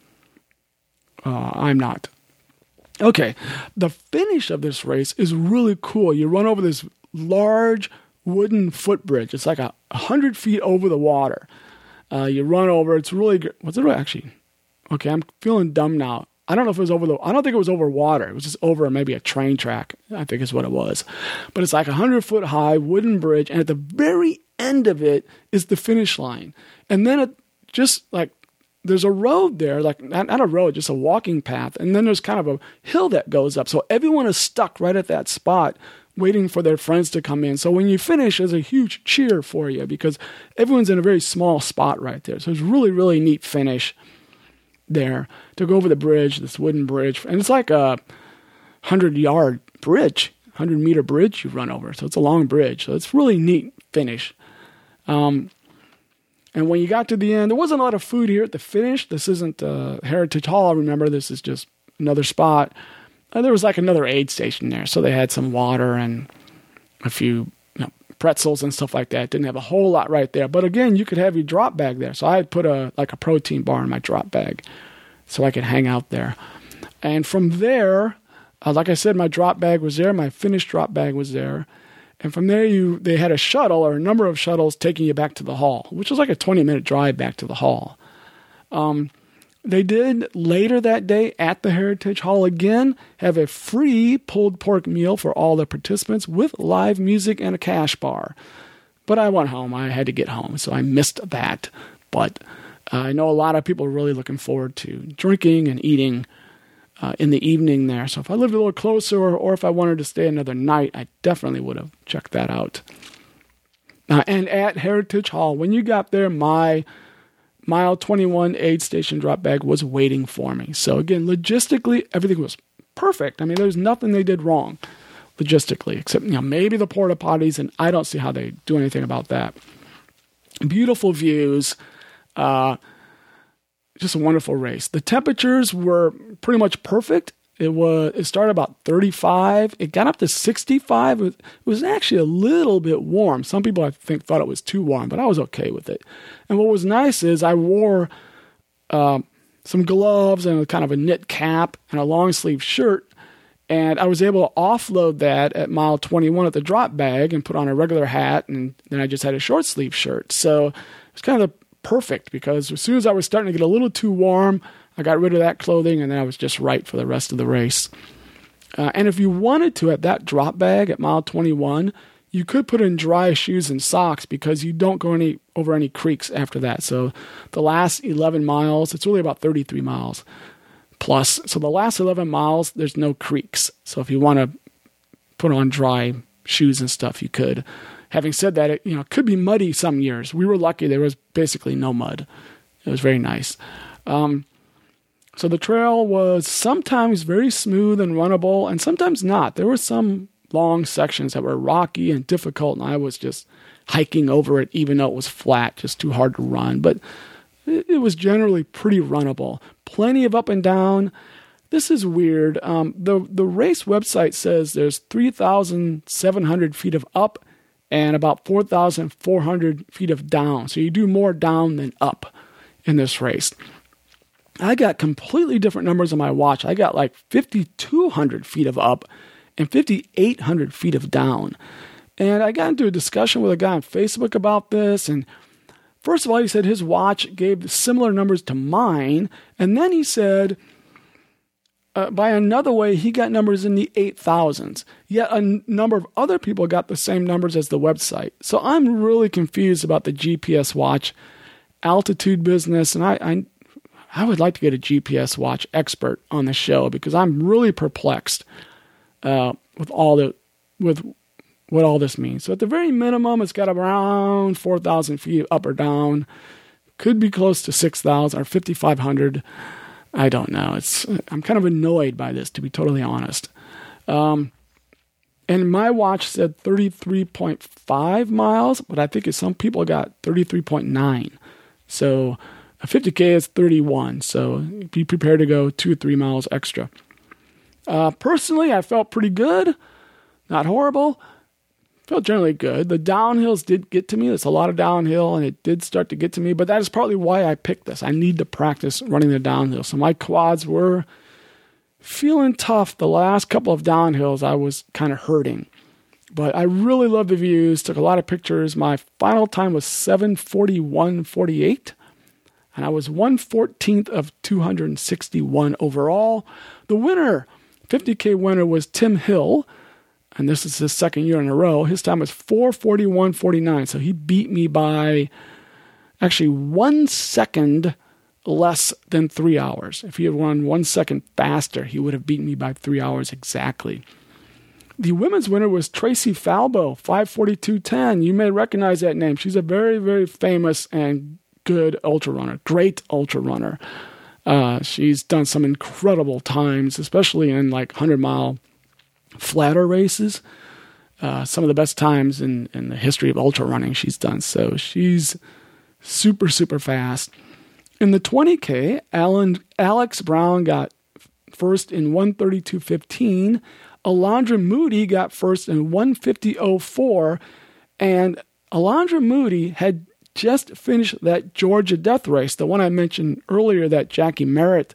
uh, I'm not. Okay, the finish of this race is really cool. You run over this large wooden footbridge. It's like a hundred feet over the water. Uh, you run over. It's really good. Was it actually? Okay, I'm feeling dumb now. I don't know if it was over the. I don't think it was over water. It was just over maybe a train track. I think is what it was. But it's like a hundred foot high wooden bridge, and at the very end of it is the finish line. And then it just like. There's a road there, like not, not a road, just a walking path. And then there's kind of a hill that goes up. So everyone is stuck right at that spot waiting for their friends to come in. So when you finish, there's a huge cheer for you because everyone's in a very small spot right there. So it's really, really neat finish there to go over the bridge, this wooden bridge. And it's like a hundred-yard bridge, hundred-meter bridge you run over. So it's a long bridge. So it's really neat finish. Um And when you got to the end, there wasn't a lot of food here at the finish. This isn't uh, Heritage Hall, remember. This is just another spot. And there was like another aid station there. So they had some water and a few you know, pretzels and stuff like that. Didn't have a whole lot right there. But again, you could have your drop bag there. So I had put a like a protein bar in my drop bag so I could hang out there. And from there, uh, like I said, my drop bag was there. My finished drop bag was there. And from there, you they had a shuttle or a number of shuttles taking you back to the hall, which was like a twenty-minute drive back to the hall. Um, they did later that day at the Heritage Hall again have a free pulled pork meal for all the participants with live music and a cash bar. But I went home. I had to get home, so I missed that. But uh, I know a lot of people are really looking forward to drinking and eating Uh, in the evening there. So if I lived a little closer or, or if I wanted to stay another night, I definitely would have checked that out. Uh, and at Heritage Hall, when you got there, my mile twenty-one aid station drop bag was waiting for me. So again, logistically, everything was perfect. I mean, there's nothing they did wrong logistically, except you know maybe the porta potties, and I don't see how they do anything about that. Beautiful views. Uh, Just a wonderful race. The temperatures were pretty much perfect. It was. It started about thirty-five. It got up to sixty-five. It was actually a little bit warm. Some people, I think, thought it was too warm, but I was okay with it. And what was nice is I wore uh, some gloves and a kind of a knit cap and a long sleeve shirt, and I was able to offload that at mile twenty-one at the drop bag and put on a regular hat, and then I just had a short sleeve shirt. So it's kind of perfect because as soon as I was starting to get a little too warm, I got rid of that clothing and then I was just right for the rest of the race. Uh, and if you wanted to at that drop bag at mile twenty-one, you could put in dry shoes and socks because you don't go any over any creeks after that. So the last eleven miles, it's really about thirty-three miles plus. So the last eleven miles, there's no creeks. So if you want to put on dry shoes and stuff, you could. Having said that, it you know could be muddy some years. We were lucky; there was basically no mud. It was very nice. Um, so the trail was sometimes very smooth and runnable, and sometimes not. There were some long sections that were rocky and difficult, and I was just hiking over it, even though it was flat, just too hard to run. But it, it was generally pretty runnable. Plenty of up and down. This is weird. Um, the the race website says there's three thousand seven hundred feet of up and about four thousand four hundred feet of down. So you do more down than up in this race. I got completely different numbers on my watch. I got like fifty-two hundred feet of up and fifty-eight hundred feet of down. And I got into a discussion with a guy on Facebook about this. And first of all, he said his watch gave similar numbers to mine. And then he said, uh, by another way, he got numbers in the eight thousands. Yet a n- number of other people got the same numbers as the website. So I'm really confused about the G P S watch altitude business. And I, I, I would like to get a G P S watch expert on the show because I'm really perplexed uh, with all the, with what all this means. So at the very minimum, it's got around four thousand feet up or down. Could be close to six thousand or fifty-five hundred. I don't know. It's I'm kind of annoyed by this, to be totally honest. Um, and my watch said thirty-three point five miles, but I think some people got thirty-three point nine. So a fifty K is thirty-one. So be prepared to go two or three miles extra. Uh, personally, I felt pretty good. Not horrible. Felt generally good. The downhills did get to me. There's a lot of downhill, and it did start to get to me. But that is partly why I picked this. I need to practice running the downhill. So my quads were feeling tough. The last couple of downhills, I was kind of hurting. But I really love the views. Took a lot of pictures. My final time was seven forty-one forty-eight. And I was one fourteenth of two hundred sixty-one overall. The winner, fifty K winner, was Tim Hill. And this is his second year in a row. His time was four forty-one forty-nine. So he beat me by actually one second less than three hours. If he had run one second faster, he would have beaten me by three hours exactly. The women's winner was Tracy Falbo, five forty-two ten. You may recognize that name. She's a very, very famous and good ultra runner. Great ultra runner. Uh, she's done some incredible times, especially in like hundred mile flatter races. Uh, some of the best times in, in the history of ultra running she's done. So she's super, super fast. In the twenty K, Alan, Alex Brown got first in one thirty-two fifteen. Alondra Moody got first in one fifty oh four. And Alondra Moody had just finished that Georgia Death Race, the one I mentioned earlier that Jackie Merritt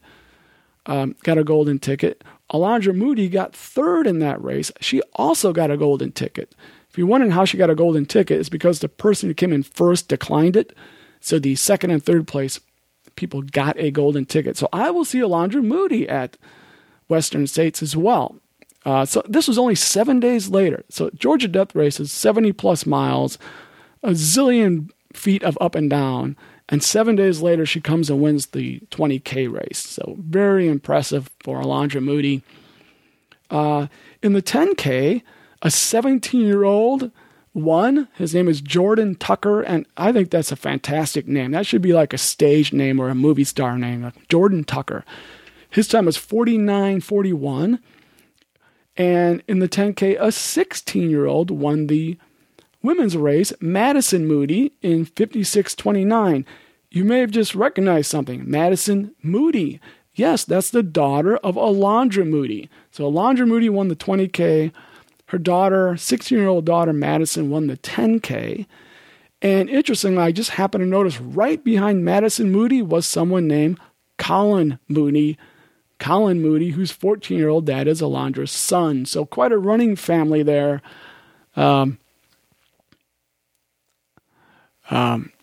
um, got a golden ticket. Alondra Moody got third in that race. She also got a golden ticket. If you're wondering how she got a golden ticket, it's because the person who came in first declined it. So the second and third place people got a golden ticket. So I will see Alondra Moody at Western States as well. Uh, so this was only seven days later. So Georgia Death Race is seventy plus miles, a zillion feet of up and down. And seven days later, she comes and wins the twenty K race. So very impressive for Alondra Moody. Uh, in the ten K, a seventeen-year-old won. His name is Jordan Tucker, and I think that's a fantastic name. That should be like a stage name or a movie star name. Jordan Tucker. His time was forty-nine forty-one. And in the ten K, a sixteen-year-old won the women's race, Madison Moody, in fifty-six twenty-nine. You may have just recognized something. Madison Moody. Yes, that's the daughter of Alondra Moody. So Alondra Moody won the twenty K. Her daughter, sixteen-year-old daughter, Madison, won the ten K. And interestingly, I just happened to notice right behind Madison Moody was someone named Colin Moody. Colin Moody, who's fourteen-year-old, that is Alondra's son. So quite a running family there. Um, um,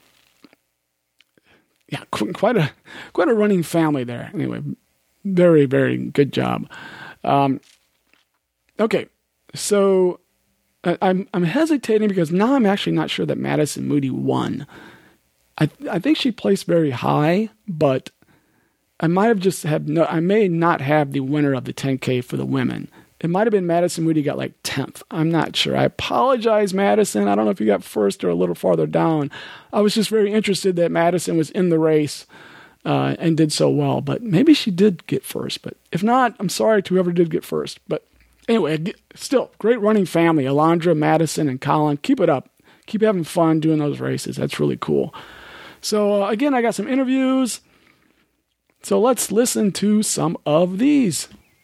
yeah, quite a quite a running family there. Anyway, very, very good job. Um, okay, so I'm I'm hesitating because now I'm actually not sure that Madison Moody won. I I think she placed very high, but I might have just have no. I may not have the winner of the ten K for the women. It might have been Madison Moody got like tenth. I'm not sure. I apologize, Madison. I don't know if you got first or a little farther down. I was just very interested that Madison was in the race uh, and did so well. But maybe she did get first. But if not, I'm sorry to whoever did get first. But anyway, still, great running family. Alondra, Madison, and Colin. Keep it up. Keep having fun doing those races. That's really cool. So, uh, again, I got some interviews. So let's listen to some of these.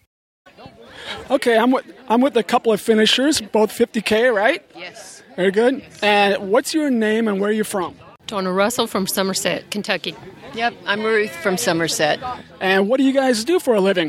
Okay, I'm with I'm with a couple of finishers, both fifty K, right? Yes. Very good. And what's your name and where are you from? Donna Russell from Somerset, Kentucky. Yep, I'm Ruth from Somerset. And what do you guys do for a living?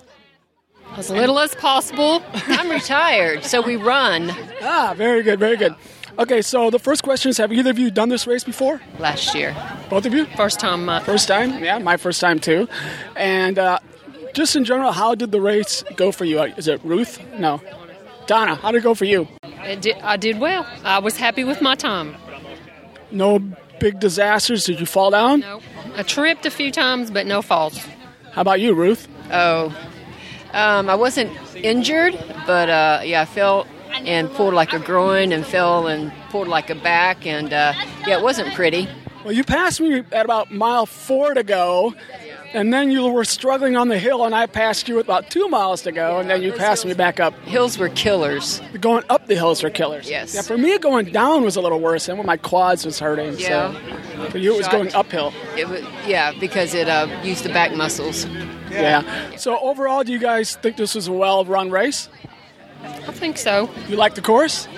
As little as possible. I'm retired, so we run. Ah, very good, very good. Okay, so the first question is, have either of you done this race before? Last year. Both of you? First time. Uh, First time? Yeah, my first time too. And uh, just in general, how did the race go for you? Is it Ruth? No. Donna, how did it go for you? it did, I did well. I was happy with my time. No big disasters? Did you fall down? No. I tripped a few times, but no falls. How about you, Ruth? Oh, um, I wasn't injured, but uh, yeah, I fell and pulled like a groin and fell and pulled like a back, and uh, yeah, it wasn't pretty. Well, you passed me at about mile four to go, and then you were struggling on the hill, and I passed you with about two miles to go, and then you passed me back up. Hills were killers. Going up the hills were killers. Yes. Yeah, for me, going down was a little worse, and when my quads was hurting. Yeah. So for you, it was going uphill. It was, yeah, because it uh, used the back muscles. Yeah. So overall, do you guys think this was a well-run race? I think so. You like the course?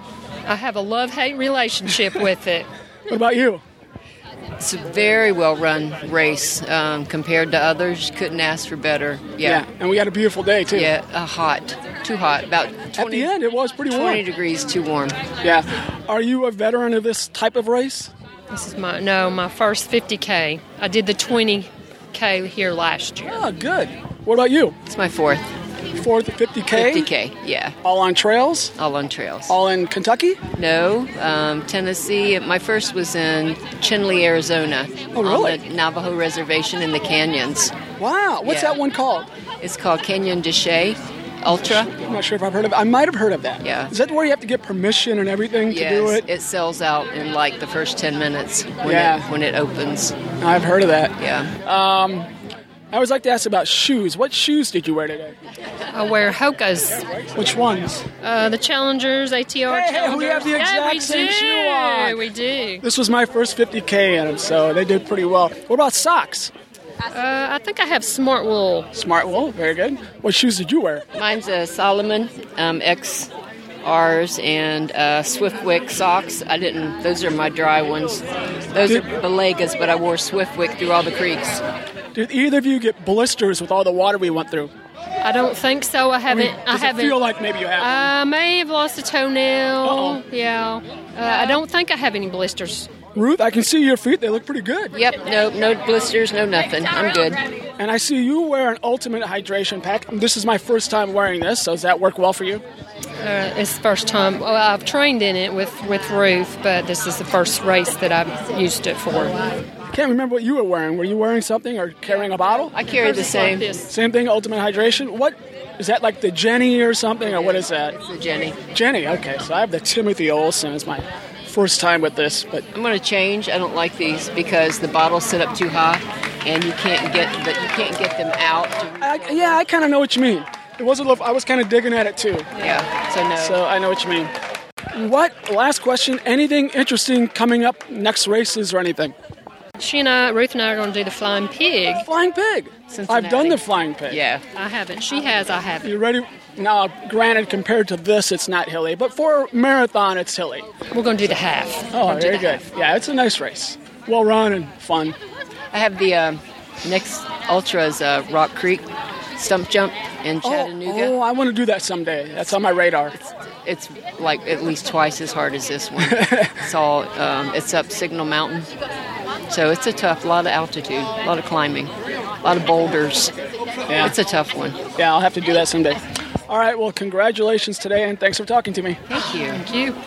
I have a love-hate relationship with it. What about you? It's a very well-run race um, compared to others. Couldn't ask for better. Yeah. Yeah, and we had a beautiful day, too. Yeah, uh, hot. Too hot. About twenty, At the end, it was pretty warm. twenty degrees too warm. Yeah. Are you a veteran of this type of race? This is my, no, my first fifty K. I did the twenty K here last year. Oh, good. What about you? It's my fourth. Fourth fifty K? fifty K, yeah. All on trails? All on trails. All in Kentucky? No, um, Tennessee. My first was in Chinle, Arizona. Oh, really? On the Navajo Reservation in the canyons. Wow. What's Yeah. that one called? It's called Canyon de Chelly Ultra. I'm not sure if I've heard of it. I might have heard of that. Yeah. Is that where you have to get permission and everything to do Yes, it? it sells out in like the first ten minutes when, Yeah. it, when it opens. I've heard of that. Yeah. I always like to ask about shoes. What shoes did you wear today? I wear Hoka's. Which ones? Uh, the Challengers, A T R Hey, hey, Challengers. we have the exact yeah, we same do. shoe on. We do. This was my first fifty K in them, so they did pretty well. What about socks? Uh, I think I have Smart Wool. Smart Wool, very good. What shoes did you wear? Mine's a Solomon um, X R's and uh, Swiftwick socks. I didn't, those are my dry ones. Those Did- are Belegas, but I wore Swiftwick through all the creeks. Did either of you get blisters with all the water we went through? I don't think so. I haven't. I, Does it haven't. feel like maybe you have? I may have lost a toenail. Uh-oh. Yeah. Uh, I don't think I have any blisters. Ruth, I can see your feet. They look pretty good. Yep, no, no blisters, no nothing. I'm good. And I see you wear an Ultimate Hydration Pack. This is my first time wearing this, so does that work well for you? Uh, it's the first time. Well, I've trained in it with, with Ruth, but this is the first race that I've used it for. Can't remember what you were wearing. Were you wearing something or carrying a bottle? I carry the Hers is like same. this. Same thing, Ultimate Hydration. What is that, like the Jenny or something, or what is that? The Jenny. Jenny. Okay, so I have the Timothy Olsen. It's my first time with this, but I'm going to change. I don't like these because the bottles sit up too high, and you can't get the, you can't get them out. To, I, yeah, I kind of know what you mean. It was a little. I was kind of digging at it too. yeah, so no. So I know what you mean. What? Last question. Anything interesting coming up next races or anything? She and I, Ruth and I, are going to do the Flying Pig. Flying Pig. Cincinnati. I've done the Flying Pig. yeah. I haven't. She has. I haven't. You ready? Now, granted, compared to this, it's not hilly, but for marathon, it's hilly. We're going to do the half. Oh, We're gonna do very the good. half. Yeah, it's a nice race. Well run and fun. I have the um, next Ultra's uh, Rock Creek Stump Jump in Chattanooga. Oh, oh, I want to do that someday. That's on my radar. It's like at least twice as hard as this one. It's all um, it's up Signal Mountain, so it's a tough. A lot of altitude, a lot of climbing, a lot of boulders. Yeah. It's a tough one. Yeah, I'll have to do that someday. All right, well, congratulations today, and thanks for talking to me. Thank you. Thank you.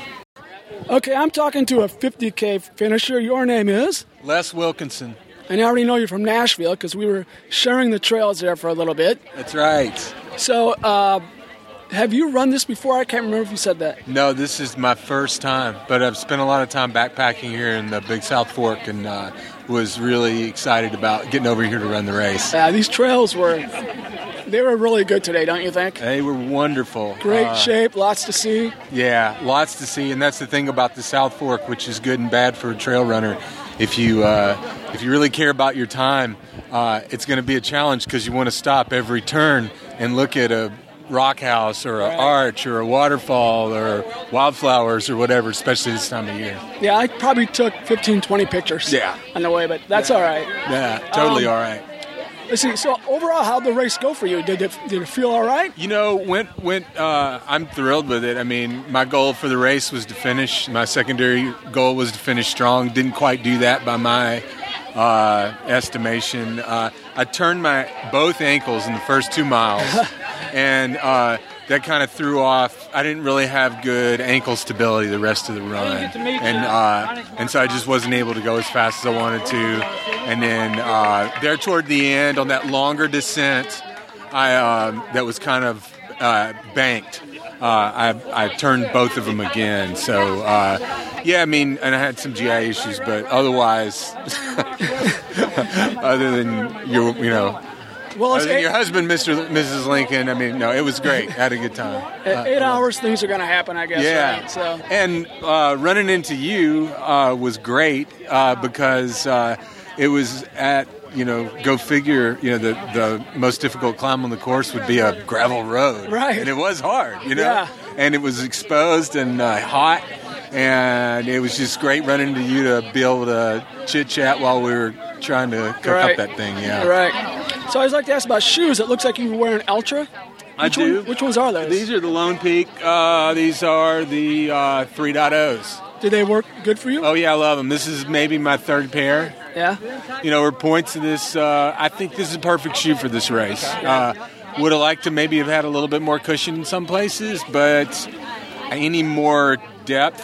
Okay, I'm talking to a fifty K finisher. Your name is? Les Wilkinson. And I already know you're from Nashville because we were sharing the trails there for a little bit. That's right. So, uh, have you run this before? I can't remember if you said that. No, this is my first time, but I've spent a lot of time backpacking here in the Big South Fork and uh, was really excited about getting over here to run the race. Yeah, these trails were, they were really good today, don't you think? They were wonderful. Great uh, shape, lots to see. Yeah, lots to see, and that's the thing about the South Fork, which is good and bad for a trail runner. If you uh, if you really care about your time, uh, it's going to be a challenge because you want to stop every turn and look at a rock house or an right. arch or a waterfall or wildflowers or whatever, especially this time of year. Yeah, I probably took fifteen, twenty pictures yeah. on the way, but that's yeah. all right. Yeah, totally um, all right. Let's see, so overall, how'd the race go for you? Did it, did it feel all right? You know, went went. Uh, I'm thrilled with it. I mean, my goal for the race was to finish. My secondary goal was to finish strong. Didn't quite do that by my uh, estimation. Uh, I turned my both ankles in the first two miles, and uh, that kind of threw off. I didn't really have good ankle stability the rest of the run, and uh, and so I just wasn't able to go as fast as I wanted to. And then uh, there toward the end, on that longer descent, I um, that was kind of uh, banked. Uh, I, I turned both of them again. So uh, yeah, I mean, and I had some G I issues, but otherwise, other than your, you know. Well, it's other than eight, your husband, Mister Missus Lincoln. I mean, no, it was great. I had a good time. At eight uh, hours, things are going to happen, I guess. Yeah. Right? So. And uh, running into you uh, was great uh, because uh, it was at, you know, go figure, you know, the, the most difficult climb on the course would be a gravel road. Right. And it was hard, you know. Yeah. And it was exposed and uh, hot. And it was just great running into you to be able to chit-chat while we were trying to cook right. up that thing, yeah. Right. So I was like to ask about shoes. It looks like you were wearing Ultra. Which I do. One, which ones are those? These are the Lone Peak. Uh, these are the uh, three point ohs. Did they work good for you? Oh, yeah, I love them. This is maybe my third pair. Yeah? You know, we're points to this. Uh, I think this is a perfect shoe for this race. Uh, would have liked to maybe have had a little bit more cushion in some places, but any more depth,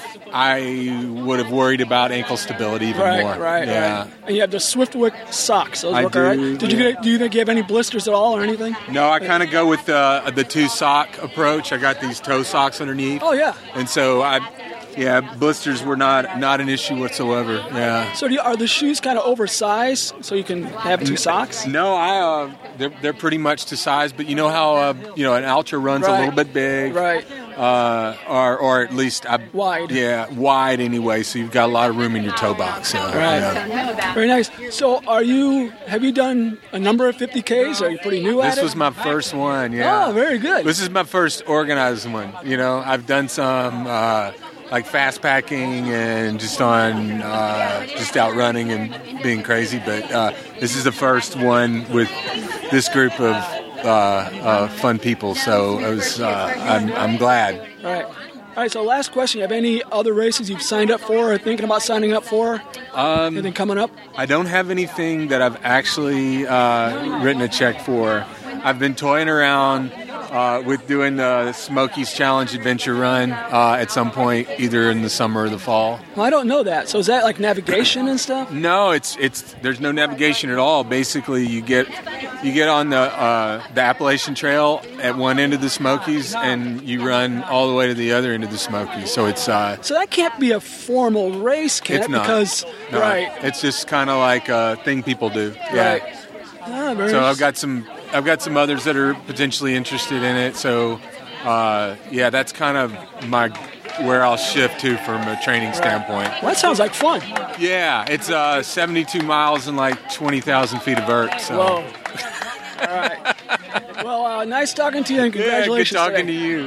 I would have worried about ankle stability even right, more. Right, right, yeah. right. And you have the Swiftwick socks. Those I work do, all right? Did yeah. you get, do you think you have any blisters at all or anything? No, I kind of go with the the two sock approach. I got these toe socks underneath. Oh, yeah. And so I, yeah, blisters were not not an issue whatsoever. Yeah. So do you, are the shoes kind of oversized so you can have two socks? No, I uh, they're they're pretty much to size, but you know how uh, you know an Ultra runs right. a little bit big, right? Uh, or or at least I, wide. Yeah, wide anyway. So you've got a lot of room in your toe box. So, right. Yeah. Very nice. So are you? Have you done a number of fifty Ks? Are you pretty new this at it? This was my first one. Yeah. Oh, very good. This is my first organized one. You know, I've done some. Uh, like fast packing and just on uh, just out running and being crazy, but uh, this is the first one with this group of uh, uh, fun people, so it was uh, I'm, I'm glad. All right. All right, so last question. You have any other races you've signed up for or thinking about signing up for? Um, anything coming up? I don't have anything that I've actually uh, written a check for. I've been toying around uh, with doing the Smokies Challenge Adventure Run uh, at some point, either in the summer or the fall. Well, I don't know that. So is that like navigation and stuff? No, it's it's there's no navigation at all. Basically, you get you get on the uh, the Appalachian Trail at one end of the Smokies, and you run all the way to the other end of the Smokies. So it's uh, so that can't be a formal race, can it's it? Not. Because no, right, it's just kind of like a thing people do. Yeah. Right. Ah, very so nice. I've got some. I've got some others that are potentially interested in it. So, uh, yeah, that's kind of my where I'll shift to from a training right. standpoint. Well, that sounds like fun. Yeah, it's uh, seventy-two miles and like twenty thousand feet of vert. So. Whoa. All right. Well, uh, nice talking to you and congratulations. Yeah, good talking today. to you.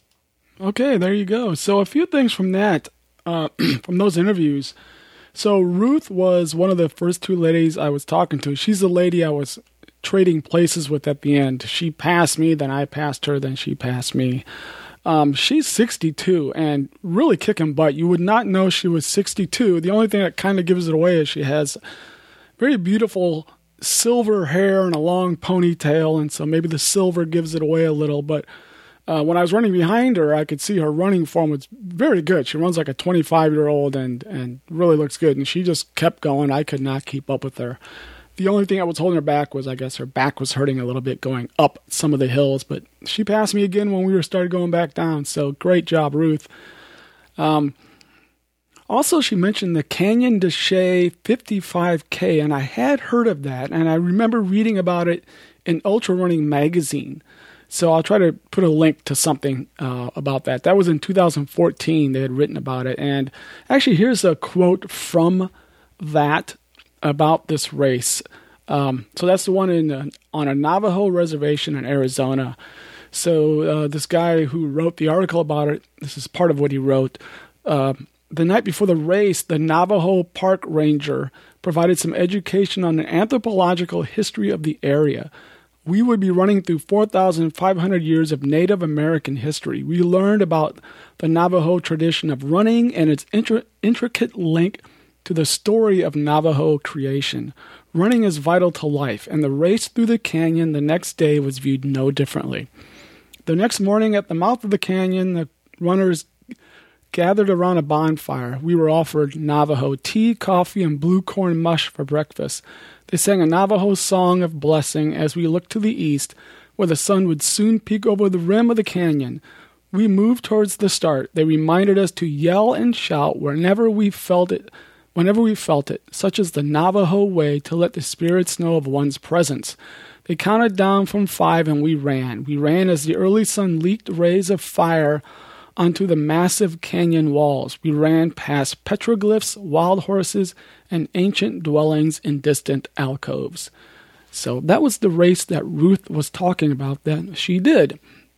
Okay, there you go. So a few things from that, uh, from those interviews. So Ruth was one of the first two ladies I was talking to. She's the lady I was trading places with at the end. She passed me, then I passed her, then she passed me. Um, she's sixty-two and really kicking butt. You would not know she was sixty-two. The only thing that kind of gives it away is she has very beautiful silver hair and a long ponytail, and so maybe the silver gives it away a little. But uh, when I was running behind her, I could see her running form was very good. She runs like a twenty-five-year-old and, and really looks good, and she just kept going. I could not keep up with her. The only thing that was holding her back was, I guess, her back was hurting a little bit going up some of the hills. But she passed me again when we were started going back down. So great job, Ruth. Um, also, she mentioned the Canyon de Chelly fifty-five K, and I had heard of that, and I remember reading about it in Ultra Running Magazine. So I'll try to put a link to something uh, about that. That was in two thousand fourteen. They had written about it. And actually, here's a quote from that about this race. Um, so that's the one in uh, on a Navajo reservation in Arizona. So uh, this guy who wrote the article about it, this is part of what he wrote. Uh, the night before the race, the Navajo park ranger provided some education on the anthropological history of the area. We would be running through four thousand five hundred years of Native American history. We learned about the Navajo tradition of running and its intri- intricate link to the story of Navajo creation. Running is vital to life, and the race through the canyon the next day was viewed no differently. The next morning at the mouth of the canyon, the runners gathered around a bonfire. We were offered Navajo tea, coffee, and blue corn mush for breakfast. They sang a Navajo song of blessing as we looked to the east, where the sun would soon peek over the rim of the canyon. We moved towards the start. They reminded us to yell and shout whenever we felt it, whenever we felt it, such as the Navajo way to let the spirits know of one's presence. They counted down from five and we ran. We ran as the early sun leaked rays of fire onto the massive canyon walls. We ran past petroglyphs, wild horses, and ancient dwellings in distant alcoves. So that was the race that Ruth was talking about that she did.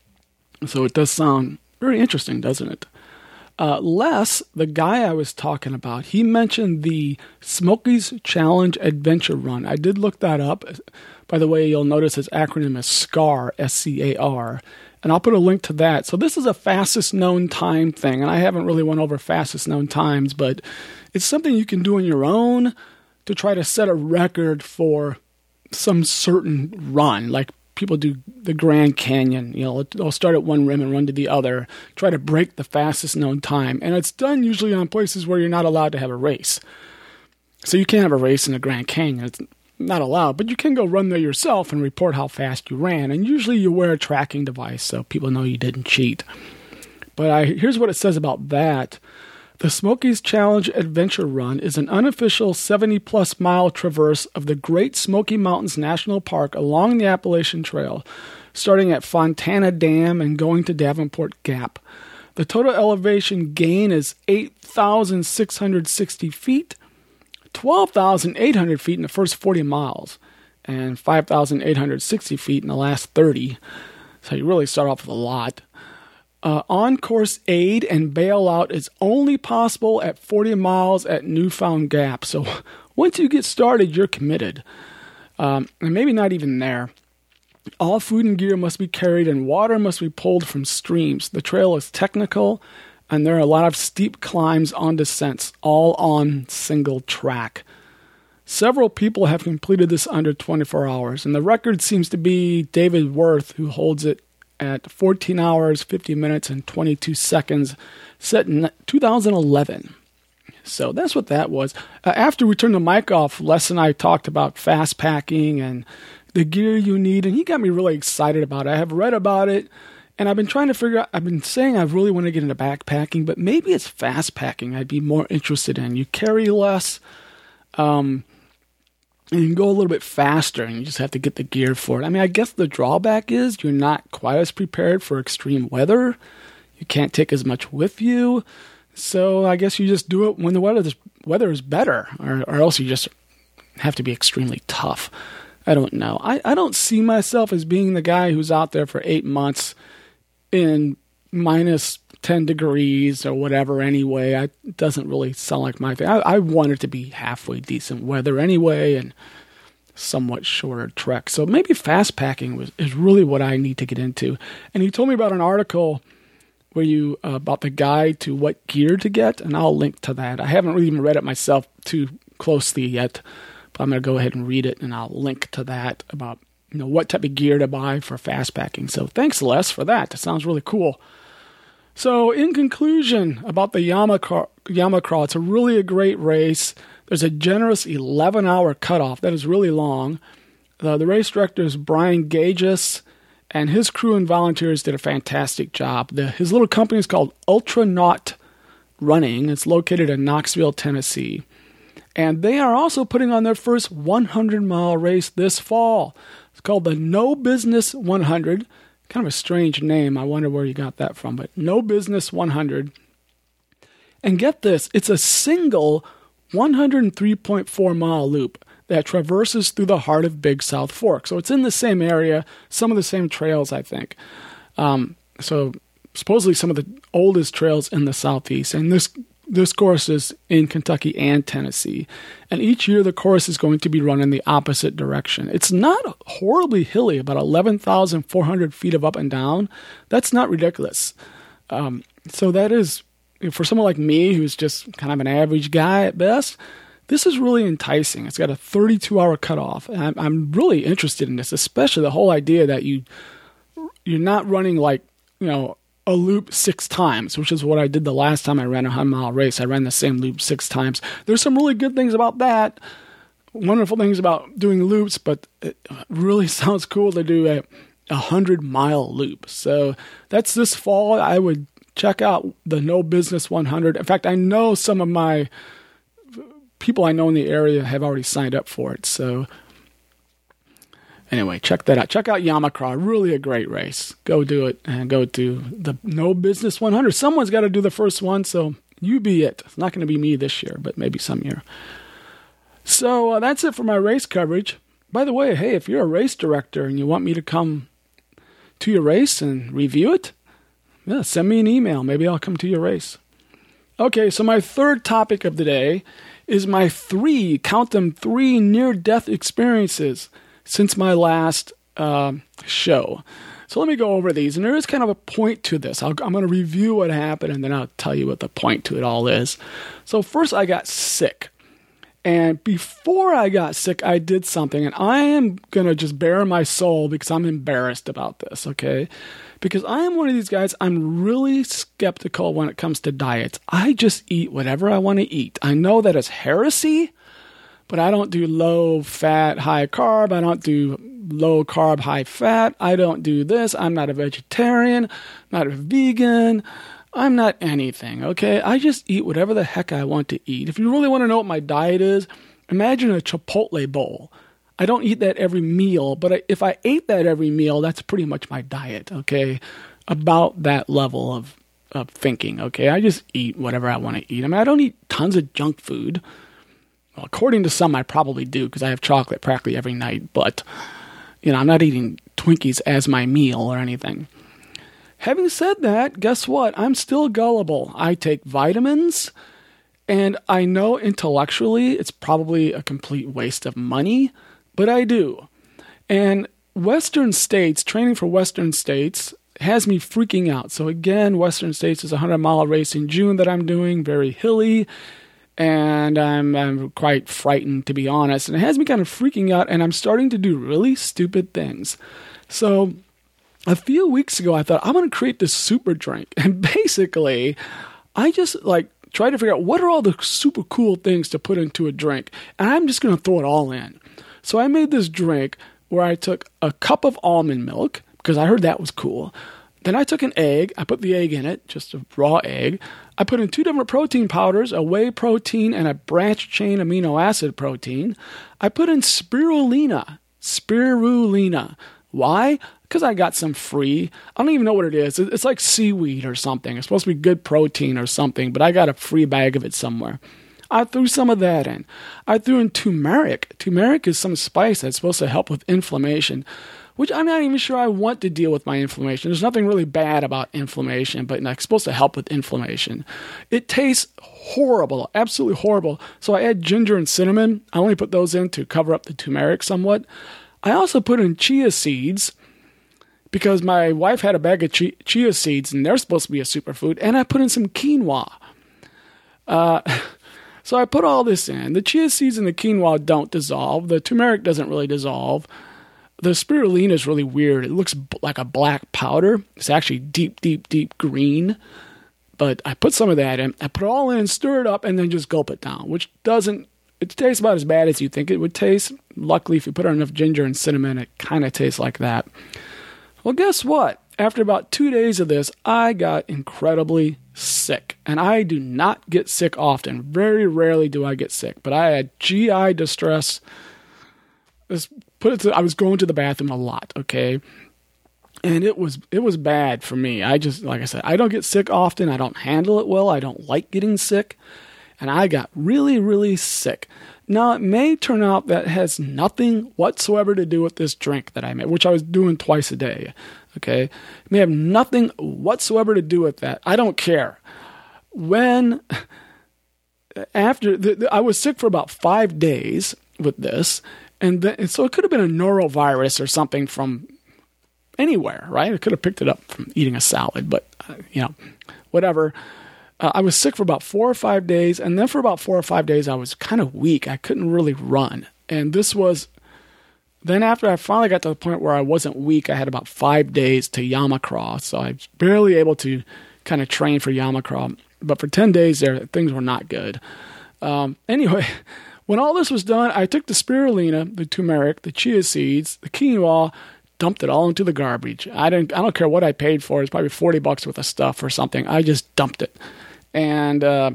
So it does sound very interesting, doesn't it? Uh, Les, the guy I was talking about, he mentioned the Smokies Challenge Adventure Run. I did look that up. By the way, you'll notice his acronym is SCAR, S C A R, and I'll put a link to that. So this is a fastest known time thing, and I haven't really went over fastest known times, but it's something you can do on your own to try to set a record for some certain run, like people do the Grand Canyon. You know, they'll start at one rim and run to the other, try to break the fastest known time. And it's done usually on places where you're not allowed to have a race. So you can't have a race in the Grand Canyon. It's not allowed, but you can go run there yourself and report how fast you ran. And usually you wear a tracking device so people know you didn't cheat. But I, here's what it says about that. The Smokies Challenge Adventure Run is an unofficial seventy-plus mile traverse of the Great Smoky Mountains National Park along the Appalachian Trail, starting at Fontana Dam and going to Davenport Gap. The total elevation gain is eight thousand six hundred sixty feet, twelve thousand eight hundred feet in the first forty miles, and five thousand eight hundred sixty feet in the last thirty. So you really start off with a lot. Uh, on-course aid and bailout is only possible at forty miles at Newfound Gap. So once you get started, you're committed. Um, and maybe not even there. All food and gear must be carried and water must be pulled from streams. The trail is technical and there are a lot of steep climbs on descents, all on single track. Several people have completed this under twenty-four hours, and the record seems to be David Worth, who holds it at fourteen hours, fifty minutes, and twenty-two seconds, set in two thousand eleven. So that's what that was. Uh, after we turned the mic off, Les and I talked about fast packing and the gear you need, and he got me really excited about it. I have read about it, and I've been trying to figure out, I've been saying I really want to get into backpacking, but maybe it's fast packing I'd be more interested in. You carry less, um, and you can go a little bit faster, and you just have to get the gear for it. I mean, I guess the drawback is you're not quite as prepared for extreme weather. You can't take as much with you. So I guess you just do it when the weather is, weather is better, or, or else you just have to be extremely tough. I don't know. I, I don't see myself as being the guy who's out there for eight months in minus ten degrees or whatever anyway. I, it doesn't really sound like my thing. I, I want it to be halfway decent weather anyway and somewhat shorter trek. So maybe fast packing was, is really what I need to get into. And he told me about an article where you uh, about the guide to what gear to get, and I'll link to that. I haven't really even read it myself too closely yet, but I'm going to go ahead and read it, and I'll link to that about you know what type of gear to buy for fast packing. So thanks, Les, for that. That sounds really cool. So in conclusion, about the Yamaha Yamacraw. It's a really a great race. There's a generous eleven-hour cutoff. That is really long. Uh, the race director is Brian Gages, and his crew and volunteers did a fantastic job. The, his little company is called Ultranaut Running. It's located in Knoxville, Tennessee. And they are also putting on their first hundred-mile race this fall. It's called the No Business one hundred. Kind of a strange name. I wonder where you got that from. But No Business one hundred. And get this, it's a single one hundred three point four mile loop that traverses through the heart of Big South Fork. So it's in the same area, some of the same trails, I think. Um, so supposedly some of the oldest trails in the Southeast. And this this course is in Kentucky and Tennessee. And each year the course is going to be run in the opposite direction. It's not horribly hilly, about eleven thousand four hundred feet of up and down. That's not ridiculous. Um, so that is, for someone like me who's just kind of an average guy at best, this is really enticing. It's got a thirty-two hour cutoff. And I'm, I'm really interested in this, especially the whole idea that you, you're not running like, you know, a loop six times, which is what I did the last time I ran a hundred-mile race. I ran the same loop six times. There's some really good things about that, wonderful things about doing loops, but it really sounds cool to do a a hundred-mile loop. So that's this fall. I would check out the No Business one hundred. In fact, I know some of my people I know in the area have already signed up for it. So anyway, check that out. Check out Yamacraw. Really a great race. Go do it and go to the No Business one hundred. Someone's got to do the first one, so you be it. It's not going to be me this year, but maybe some year. So uh, that's it for my race coverage. By the way, hey, if you're a race director and you want me to come to your race and review it, yeah, send me an email. Maybe I'll come to your race. Okay, so my third topic of the day is my three, count them, three near-death experiences since my last uh, show. So let me go over these. And there is kind of a point to this. I'll, I'm going to review what happened, and then I'll tell you what the point to it all is. So first, I got sick. And before I got sick, I did something. And I am going to just bare my soul because I'm embarrassed about this, okay? Because I am one of these guys, I'm really skeptical when it comes to diets. I just eat whatever I want to eat. I know that it's heresy, but I don't do low fat, high carb. I don't do low carb, high fat. I don't do this. I'm not a vegetarian, not a vegan. I'm not anything, okay? I just eat whatever the heck I want to eat. If you really want to know what my diet is, imagine a Chipotle bowl. I don't eat that every meal, but if I ate that every meal, that's pretty much my diet, okay? About that level of, of thinking, okay? I just eat whatever I want to eat. I mean, I don't eat tons of junk food. Well, according to some, I probably do because I have chocolate practically every night, but, you know, I'm not eating Twinkies as my meal or anything. Having said that, guess what? I'm still gullible. I take vitamins, and I know intellectually it's probably a complete waste of money, but I do. And Western States, training for Western States, has me freaking out. So again, Western States is a hundred-mile race in June that I'm doing, very hilly, and I'm, I'm quite frightened, to be honest. And it has me kind of freaking out, and I'm starting to do really stupid things. So a few weeks ago, I thought, I'm going to create this super drink. And basically, I just like try to figure out what are all the super cool things to put into a drink. And I'm just going to throw it all in. So I made this drink where I took a cup of almond milk, because I heard that was cool. Then I took an egg. I put the egg in it, just a raw egg. I put in two different protein powders, a whey protein and a branched-chain amino acid protein. I put in spirulina. Spirulina. Why? Because I got some free. I don't even know what it is. It's like seaweed or something. It's supposed to be good protein or something, but I got a free bag of it somewhere. I threw some of that in. I threw in turmeric. Turmeric is some spice that's supposed to help with inflammation, which I'm not even sure I want to deal with my inflammation. There's nothing really bad about inflammation, but it's supposed to help with inflammation. It tastes horrible, absolutely horrible. So I add ginger and cinnamon. I only put those in to cover up the turmeric somewhat. I also put in chia seeds because my wife had a bag of chia, chia seeds, and they're supposed to be a superfood, and I put in some quinoa. Uh... So I put all this in. The chia seeds and the quinoa don't dissolve. The turmeric doesn't really dissolve. The spirulina is really weird. It looks b- like a black powder. It's actually deep, deep, deep green. But I put some of that in. I put it all in, stir it up, and then just gulp it down, which doesn't, it tastes about as bad as you think it would taste. Luckily, if you put on enough ginger and cinnamon, it kind of tastes like that. Well, guess what? After about two days of this, I got incredibly sick. And I do not get sick often. Very rarely do I get sick. But I had G I distress. Let's put it to, I was going to the bathroom a lot, okay? And it was it was bad for me. I just, like I said, I don't get sick often. I don't handle it well. I don't like getting sick. And I got really, really sick. Now, it may turn out that it has nothing whatsoever to do with this drink that I made, which I was doing twice a day. Okay? It may have nothing whatsoever to do with that. I don't care. When, after, the, the, I was sick for about five days with this, and, then, and so it could have been a norovirus or something from anywhere, right? I could have picked it up from eating a salad, but, uh, you know, whatever. Uh, I was sick for about four or five days, and then for about four or five days, I was kind of weak. I couldn't really run. And this was, then after I finally got to the point where I wasn't weak, I had about five days to Yamacraw, so I was barely able to kind of train for Yamacraw. But for ten days there, things were not good. Um, anyway, when all this was done, I took the spirulina, the turmeric, the chia seeds, the quinoa, dumped it all into the garbage. I didn't. I don't care what I paid for it. It's probably forty bucks worth of stuff or something. I just dumped it. And uh,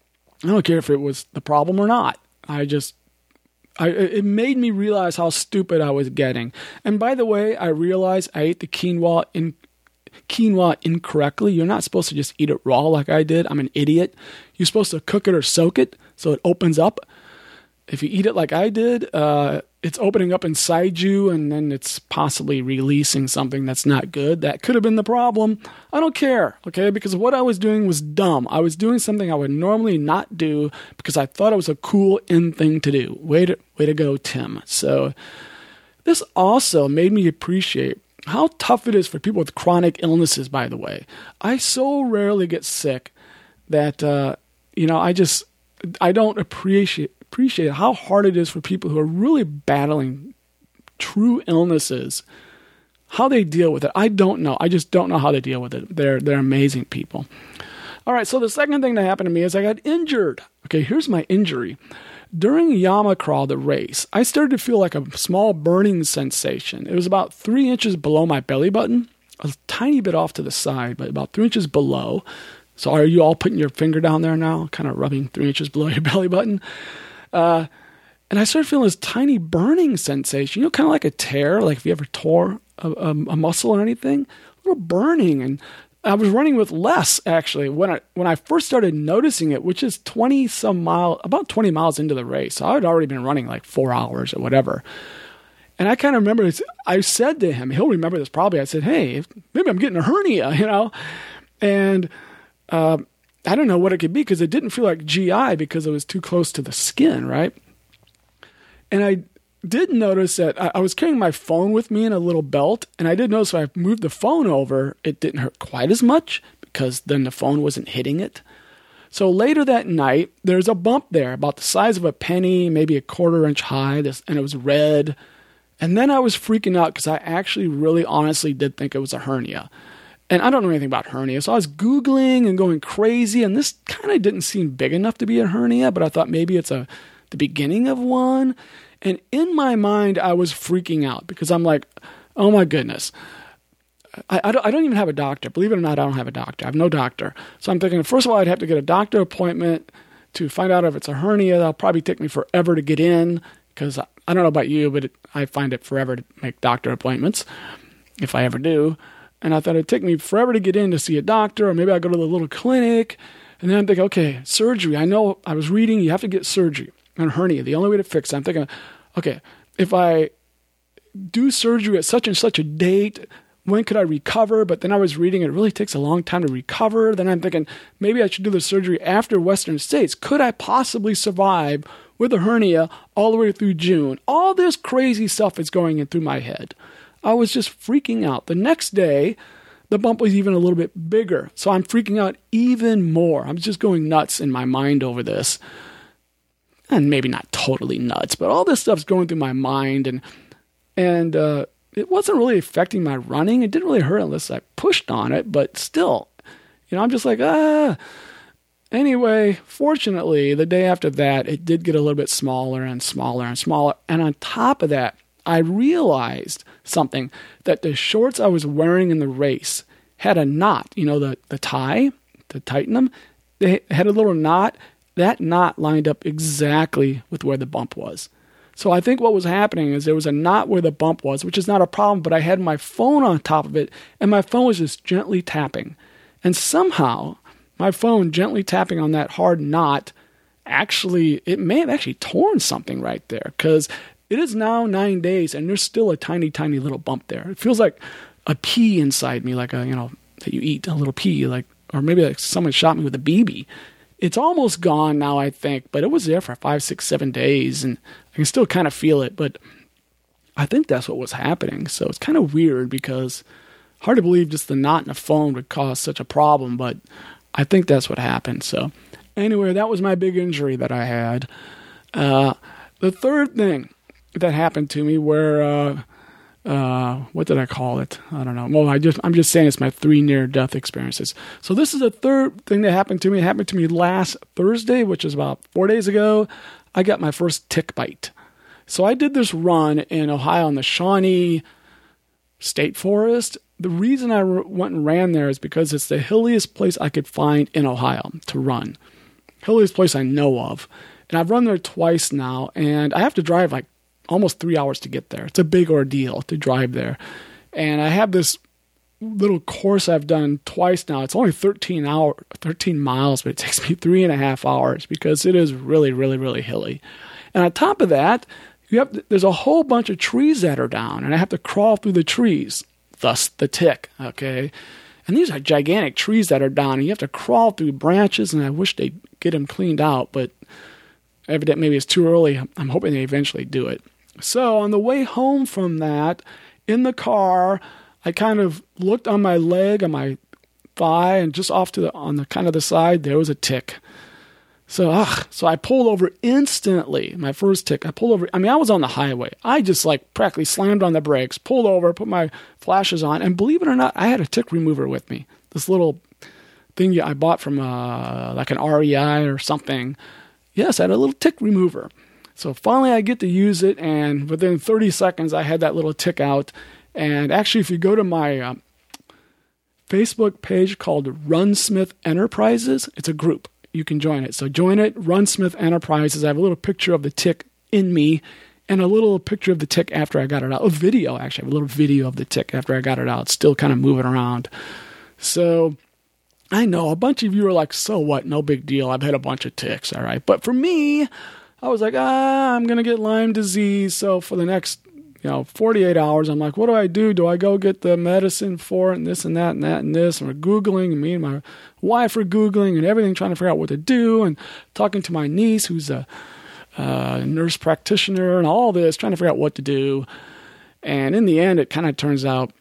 I don't care if it was the problem or not. I just, I, it made me realize how stupid I was getting. And by the way, I realized I ate the quinoa in quinoa incorrectly. You're not supposed to just eat it raw like I did. I'm an idiot. You're supposed to cook it or soak it so it opens up. If you eat it like I did, uh, it's opening up inside you, and then it's possibly releasing something that's not good. That could have been the problem. I don't care, okay? Because what I was doing was dumb. I was doing something I would normally not do because I thought it was a cool in thing to do. Way to, way to go, Tim. So this also made me appreciate how tough it is for people with chronic illnesses, by the way. I so rarely get sick that, uh, you know, I just, I don't appreciate appreciate how hard it is for people who are really battling true illnesses, how they deal with it. I don't know. I just don't know how they deal with it. They're they're amazing people. All right, so the second thing that happened to me is I got injured. Okay, here's my injury. During Yamacraw, the race, I started to feel like a small burning sensation. It was about three inches below my belly button, a tiny bit off to the side, but about three inches below. So are you all putting your finger down there now, kind of rubbing three inches below your belly button? Uh, and I started feeling this tiny burning sensation, you know, kind of like a tear, like if you ever tore a, a, a muscle or anything, a little burning. And I was running with less, actually, when I when I first started noticing it, which is twenty some mile, about twenty miles into the race. So I had already been running like four hours or whatever. And I kind of remember this, I said to him, he'll remember this probably. I said, hey, maybe I'm getting a hernia, you know, and uh, I don't know what it could be because it didn't feel like G I because it was too close to the skin, right? And I did notice that I, I was carrying my phone with me in a little belt, and I did notice when I moved the phone over, it didn't hurt quite as much because then the phone wasn't hitting it. So later that night, there's a bump there about the size of a penny, maybe a quarter inch high, this, and it was red. And then I was freaking out because I actually really honestly did think it was a hernia. And I don't know anything about hernia, so I was Googling and going crazy, and this kind of didn't seem big enough to be a hernia, but I thought maybe it's a the beginning of one. And in my mind, I was freaking out because I'm like, oh my goodness. I, I, don't, I don't even have a doctor. Believe it or not, I don't have a doctor. I have no doctor. So I'm thinking, first of all, I'd have to get a doctor appointment to find out if it's a hernia. That'll probably take me forever to get in because I, I don't know about you, but it, I find it forever to make doctor appointments if I ever do. And I thought it'd take me forever to get in to see a doctor, or maybe I'll go to the little clinic. And then I'm thinking, okay, surgery. I know I was reading you have to get surgery on hernia. The only way to fix it. I'm thinking, okay, if I do surgery at such and such a date, when could I recover? But then I was reading it really takes a long time to recover. Then I'm thinking maybe I should do the surgery after Western States. Could I possibly survive with a hernia all the way through June? All this crazy stuff is going in through my head. I was just freaking out. The next day, the bump was even a little bit bigger. So I'm freaking out even more. I'm just going nuts in my mind over this. And maybe not totally nuts, but all this stuff's going through my mind. And and uh, it wasn't really affecting my running. It didn't really hurt unless I pushed on it. But still, You know, I'm just like, ah. Anyway, fortunately, the day after that, it did get a little bit smaller and smaller and smaller. And on top of that, I realized something, that the shorts I was wearing in the race had a knot, you know, the, the tie to tighten them. They had a little knot. That knot lined up exactly with where the bump was. So I think what was happening is there was a knot where the bump was, which is not a problem, but I had my phone on top of it, and my phone was just gently tapping. And somehow, my phone gently tapping on that hard knot, actually, it may have actually torn something right there, because it is now nine days, and there's still a tiny, tiny little bump there. It feels like a pea inside me, like a, you know, that you eat, a little pea, like, or maybe like someone shot me with a B B. It's almost gone now, I think, but it was there for five, six, seven days, and I can still kind of feel it, but I think that's what was happening. So it's kind of weird, because hard to believe just the knot in the phone would cause such a problem, but I think that's what happened. So anyway, that was my big injury that I had. Uh, the third thing that happened to me where, uh, uh, what did I call it? I don't know. Well, I just, I'm just saying it's my three near-death experiences. So this is the third thing that happened to me. It happened to me last Thursday, which is about four days ago. I got my first tick bite. So I did this run in Ohio in the Shawnee State Forest. The reason I went and ran there is because it's the hilliest place I could find in Ohio to run. Hilliest place I know of. And I've run there twice now, and I have to drive like almost three hours to get there. It's a big ordeal to drive there. And I have this little course I've done twice now. It's only thirteen hour, thirteen miles, but it takes me three and a half hours because it is really, really, really hilly. And on top of that, you have there's a whole bunch of trees that are down, and I have to crawl through the trees. Thus the tick, okay? And these are gigantic trees that are down, and you have to crawl through branches, and I wish they'd get them cleaned out, but evidently maybe it's too early. I'm hoping they eventually do it. So on the way home from that, in the car, I kind of looked on my leg, on my thigh, and just off to the on the kind of the side, there was a tick. So, ugh, so I pulled over instantly. My first tick, I pulled over. I mean, I was on the highway. I just like practically slammed on the brakes, pulled over, put my flashes on, and believe it or not, I had a tick remover with me. This little thing I bought from uh, like an R E I or something. Yes, I had a little tick remover. So finally I get to use it, and within thirty seconds I had that little tick out. And actually, if you go to my uh, Facebook page called Runsmith Enterprises, it's a group. You can join it. So join it, Runsmith Enterprises. I have a little picture of the tick in me and a little picture of the tick after I got it out. A video, actually. I have a little video of the tick after I got it out. It's still kind of moving around. So I know a bunch of you are like, so what? No big deal. I've had a bunch of ticks, all right? But for me, I was like, ah, I'm going to get Lyme disease. So for the next, you know, forty-eight hours, I'm like, what do I do? Do I go get the medicine for it and this and that and that and this? And we're Googling, and me and my wife are Googling and everything, trying to figure out what to do, and talking to my niece, who's a, a nurse practitioner, and all this, trying to figure out what to do. And in the end, it kind of turns out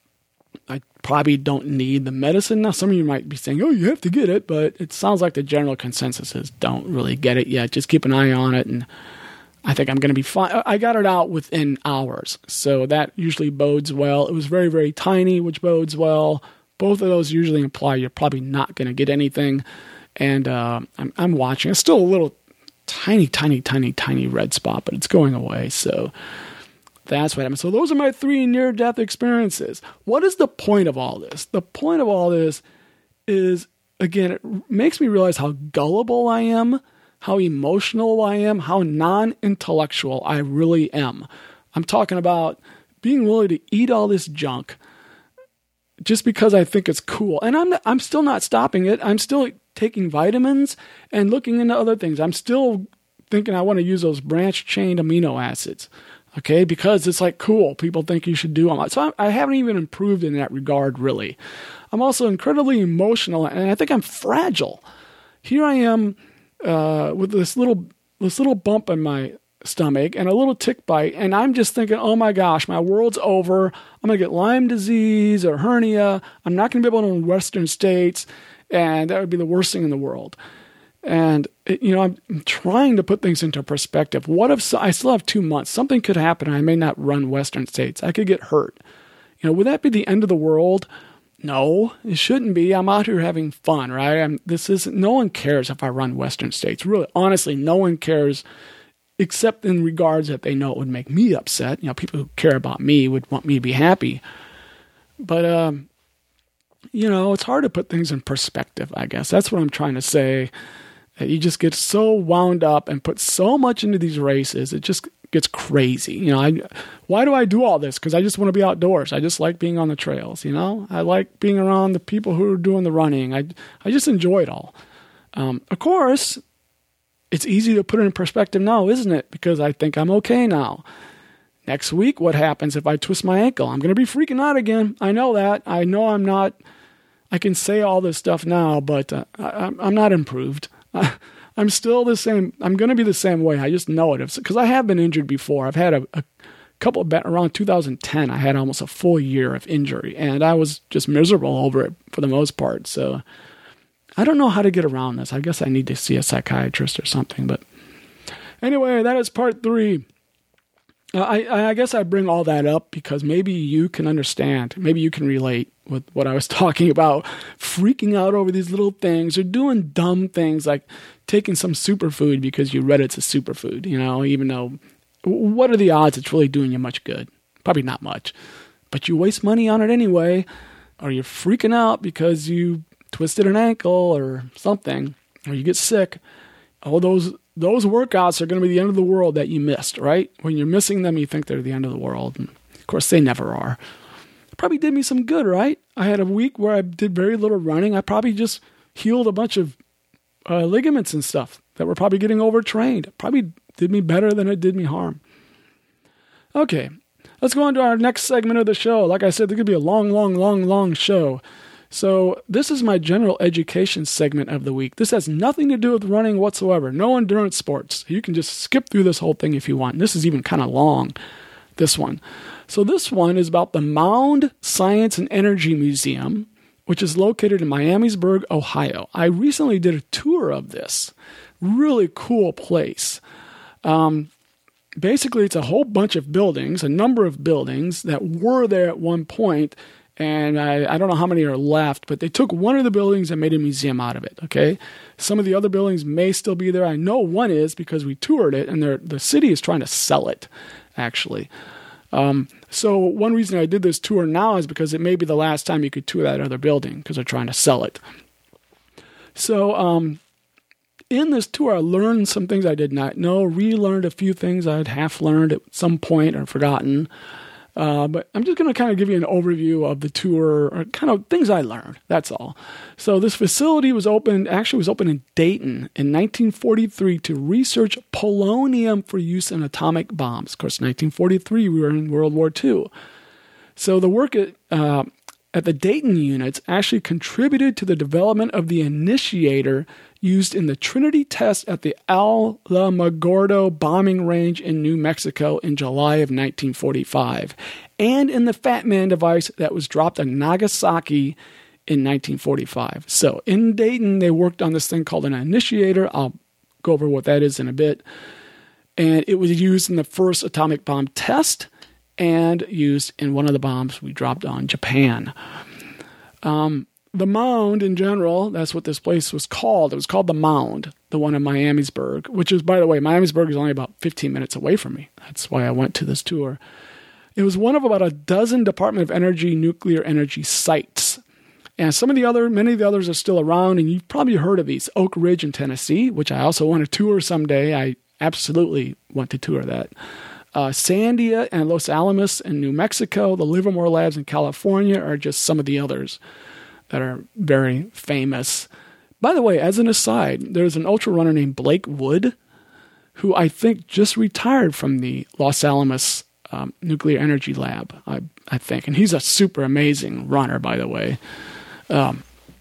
I probably don't need the medicine. Now, some of you might be saying, oh, you have to get it, but it sounds like the general consensus is don't really get it yet. Just keep an eye on it, and I think I'm going to be fine. I got it out within hours, so that usually bodes well. It was very, very tiny, which bodes well. Both of those usually imply you're probably not going to get anything, and uh, I'm, I'm watching. It's still a little tiny, tiny, tiny, tiny red spot, but it's going away, so that's what happened. So those are my three near-death experiences. What is the point of all this? The point of all this is, again, it makes me realize how gullible I am, how emotional I am, how non-intellectual I really am. I'm talking about being willing to eat all this junk just because I think it's cool. And I'm I'm still not stopping it. I'm still taking vitamins and looking into other things. I'm still thinking I want to use those branch-chain amino acids, okay, because it's like cool. People think you should do them. So I, I haven't even improved in that regard, really. I'm also incredibly emotional, and I think I'm fragile. Here I am, Uh, with this little this little bump in my stomach and a little tick bite, and I'm just thinking, oh my gosh, my world's over. I'm going to get Lyme disease or hernia. I'm not going to be able to go to Western states, and that would be the worst thing in the world. And, it, you know, I'm, I'm trying to put things into perspective. What if so, I still have two months? Something could happen, and I may not run Western states. I could get hurt. You know, would that be the end of the world? No, it shouldn't be. I'm out here having fun, right? I'm, this is no one cares if I run Western States. Really, honestly, no one cares, except in regards that they know it would make me upset. You know, people who care about me would want me to be happy. But, um, you know, it's hard to put things in perspective, I guess. That's what I'm trying to say. That you just get so wound up and put so much into these races, it just gets crazy. You know, I, why do I do all this? Because I just want to be outdoors. I just like being on the trails, you know? I like being around the people who are doing the running. I, I just enjoy it all. Um, of course, it's easy to put it in perspective now, isn't it? Because I think I'm okay now. Next week, what happens if I twist my ankle? I'm going to be freaking out again. I know that. I know I'm not, I can say all this stuff now, but uh, I, I'm not improved. I, I'm still the same. I'm going to be the same way. I just know it. Because I have been injured before. I've had a, a couple of, around two thousand ten, I had almost a full year of injury. And I was just miserable over it for the most part. So I don't know how to get around this. I guess I need to see a psychiatrist or something. But anyway, that is part three. Uh, I, I guess I bring all that up because maybe you can understand. Maybe you can relate with what I was talking about. Freaking out over these little things or doing dumb things like taking some superfood because you read it's a superfood, you know, even though what are the odds it's really doing you much good? Probably not much. But you waste money on it anyway, or you're freaking out because you twisted an ankle or something, or you get sick. All those those workouts are going to be the end of the world that you missed, right? When you're missing them, you think they're the end of the world. And of course, they never are. It probably did me some good, right? I had a week where I did very little running. I probably just healed a bunch of uh, ligaments and stuff that were probably getting overtrained. It probably did me better than it did me harm. Okay, let's go on to our next segment of the show. Like I said, this could be a long, long, long, long show. So this is my general education segment of the week. This has nothing to do with running whatsoever. No endurance sports. You can just skip through this whole thing if you want. This is even kind of long, this one. So this one is about the Mound Science and Energy Museum, which is located in Miamisburg, Ohio. I recently did a tour of this. Really cool place. Um, basically, it's a whole bunch of buildings, a number of buildings that were there at one point. And I, I don't know how many are left, but they took one of the buildings and made a museum out of it, okay? Some of the other buildings may still be there. I know one is because we toured it, and the city is trying to sell it, actually. Um, so one reason I did this tour now is because it may be the last time you could tour that other building because they're trying to sell it. So um, in this tour, I learned some things I did not know, relearned a few things I had half learned at some point or forgotten. Uh, but I'm just going to kind of give you an overview of the tour, or kind of things I learned. That's all. So this facility was opened, actually was opened in Dayton in nineteen forty-three to research polonium for use in atomic bombs. Of course, nineteen forty-three, we were in World War Two. So the work at, uh, at the Dayton units actually contributed to the development of the initiator used in the Trinity test at the Alamogordo bombing range in New Mexico in July of nineteen forty-five, and in the Fat Man device that was dropped on Nagasaki in nineteen forty-five. So in Dayton, they worked on this thing called an initiator. I'll go over what that is in a bit. And it was used in the first atomic bomb test and used in one of the bombs we dropped on Japan. Um... The Mound, in general, that's what this place was called. It was called the Mound, the one in Miamisburg, which is, by the way, Miamisburg is only about fifteen minutes away from me. That's why I went to this tour. It was one of about a dozen Department of Energy nuclear energy sites. And some of the other, many of the others are still around, and you've probably heard of these. Oak Ridge in Tennessee, which I also want to tour someday. I absolutely want to tour that. Uh, Sandia and Los Alamos in New Mexico, the Livermore Labs in California are just some of the others that are very famous. By the way, as an aside, there's an ultra runner named Blake Wood, who I think just retired from the Los Alamos um, Nuclear Energy Lab, I, I think. And he's a super amazing runner, by the way. Um,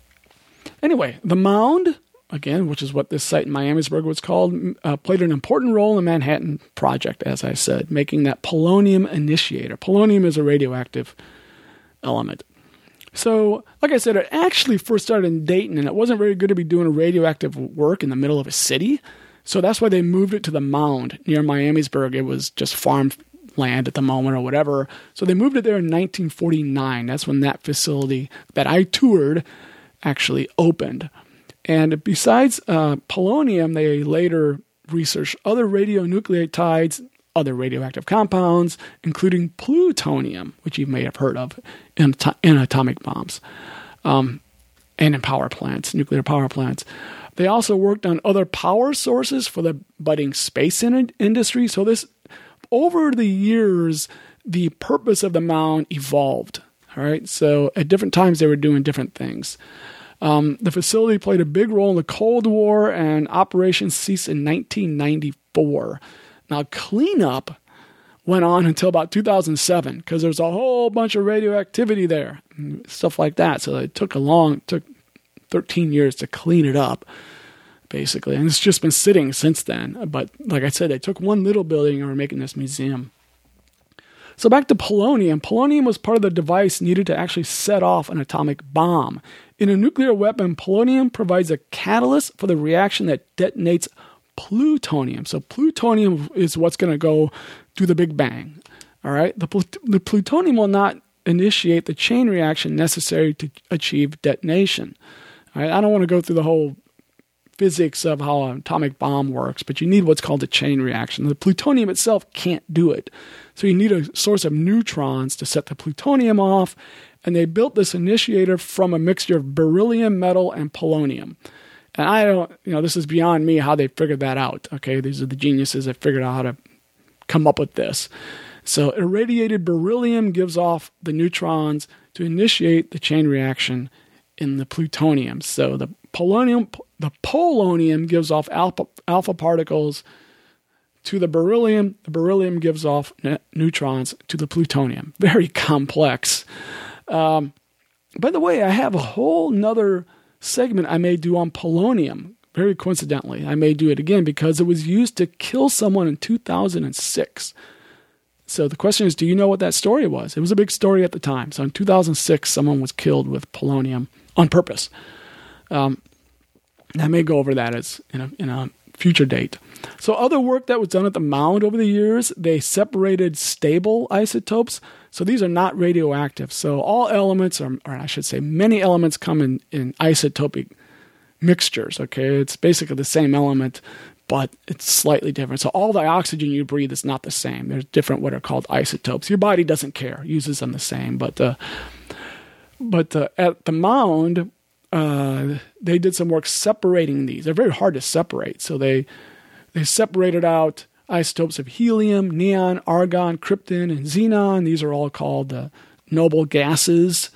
anyway, the Mound, again, which is what this site in Miamisburg was called, uh, played an important role in the Manhattan Project, as I said, making that polonium initiator. Polonium is a radioactive element. So, like I said, it actually first started in Dayton, and it wasn't very good to be doing radioactive work in the middle of a city. So that's why they moved it to the Mound near Miamisburg. It was just farm land at the moment or whatever. So they moved it there in nineteen forty-nine. That's when that facility that I toured actually opened. And besides uh, polonium, they later researched other radionucleotides, other radioactive compounds, including plutonium, which you may have heard of in, in atomic bombs um, and in power plants, nuclear power plants. They also worked on other power sources for the budding space in- industry. So this, over the years, the purpose of the mound evolved. All right. So at different times, they were doing different things. Um, the facility played a big role in the Cold War, and operations ceased in nineteen ninety-four. Now, cleanup went on until about two thousand seven because there's a whole bunch of radioactivity there, stuff like that. So it took a long, took thirteen years to clean it up, basically. And it's just been sitting since then. But like I said, they took one little building and were making this museum. So back to polonium. Polonium was part of the device needed to actually set off an atomic bomb. In a nuclear weapon, polonium provides a catalyst for the reaction that detonates plutonium. So plutonium is what's going to go do the Big Bang. All right. The, plut- the plutonium will not initiate the chain reaction necessary to achieve detonation. All right. I don't want to go through the whole physics of how an atomic bomb works, but you need what's called a chain reaction. The plutonium itself can't do it. So you need a source of neutrons to set the plutonium off. And they built this initiator from a mixture of beryllium, metal, and polonium. And I don't, you know, this is beyond me how they figured that out. Okay, these are the geniuses that figured out how to come up with this. So irradiated beryllium gives off the neutrons to initiate the chain reaction in the plutonium. So the polonium, the polonium gives off alpha, alpha particles to the beryllium. The beryllium gives off ne- neutrons to the plutonium. Very complex. Um, by the way, I have a whole nother segment I may do on polonium. Very coincidentally, I may do it again because it was used to kill someone in two thousand six. So the question is, do you know what that story was? It was a big story at the time. So in two thousand six, someone was killed with polonium on purpose. Um, I may go over that as in a, in a future date. So other work that was done at the mound over the years, they separated stable isotopes. So these are not radioactive. So all elements, are, or I should say many elements come in, in isotopic mixtures, okay? It's basically the same element, but it's slightly different. So all the oxygen you breathe is not the same. There's different what are called isotopes. Your body doesn't care, uses them the same. But uh, but uh, at the mound, uh, they did some work separating these. They're very hard to separate. So they they separated out isotopes of helium, neon, argon, krypton, and xenon. These are all called uh, noble gases.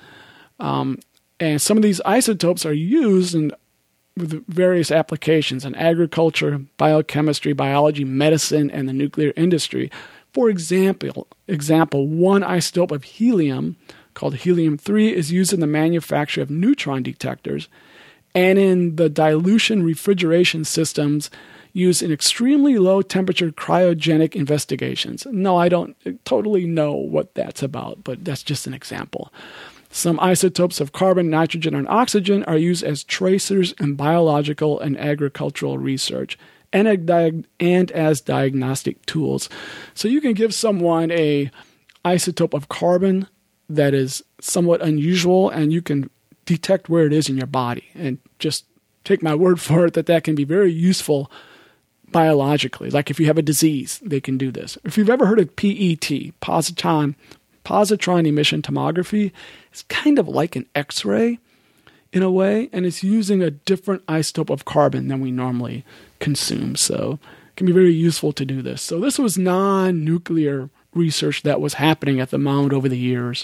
Um, and some of these isotopes are used in with various applications in agriculture, biochemistry, biology, medicine, and the nuclear industry. For example, example, one isotope of helium, called helium three, is used in the manufacture of neutron detectors and in the dilution refrigeration systems used in extremely low temperature cryogenic investigations. No, I don't totally know what that's about, but that's just an example. Some isotopes of carbon, nitrogen, and oxygen are used as tracers in biological and agricultural research and, a diag- and as diagnostic tools. So you can give someone a isotope of carbon that is somewhat unusual, and you can detect where it is in your body. And just take my word for it that that can be very useful biologically. Like if you have a disease, they can do this. If you've ever heard of P E T, positron, positron emission tomography, it's kind of like an X-ray in a way, and it's using a different isotope of carbon than we normally consume. So it can be very useful to do this. So this was non-nuclear research that was happening at the mound over the years.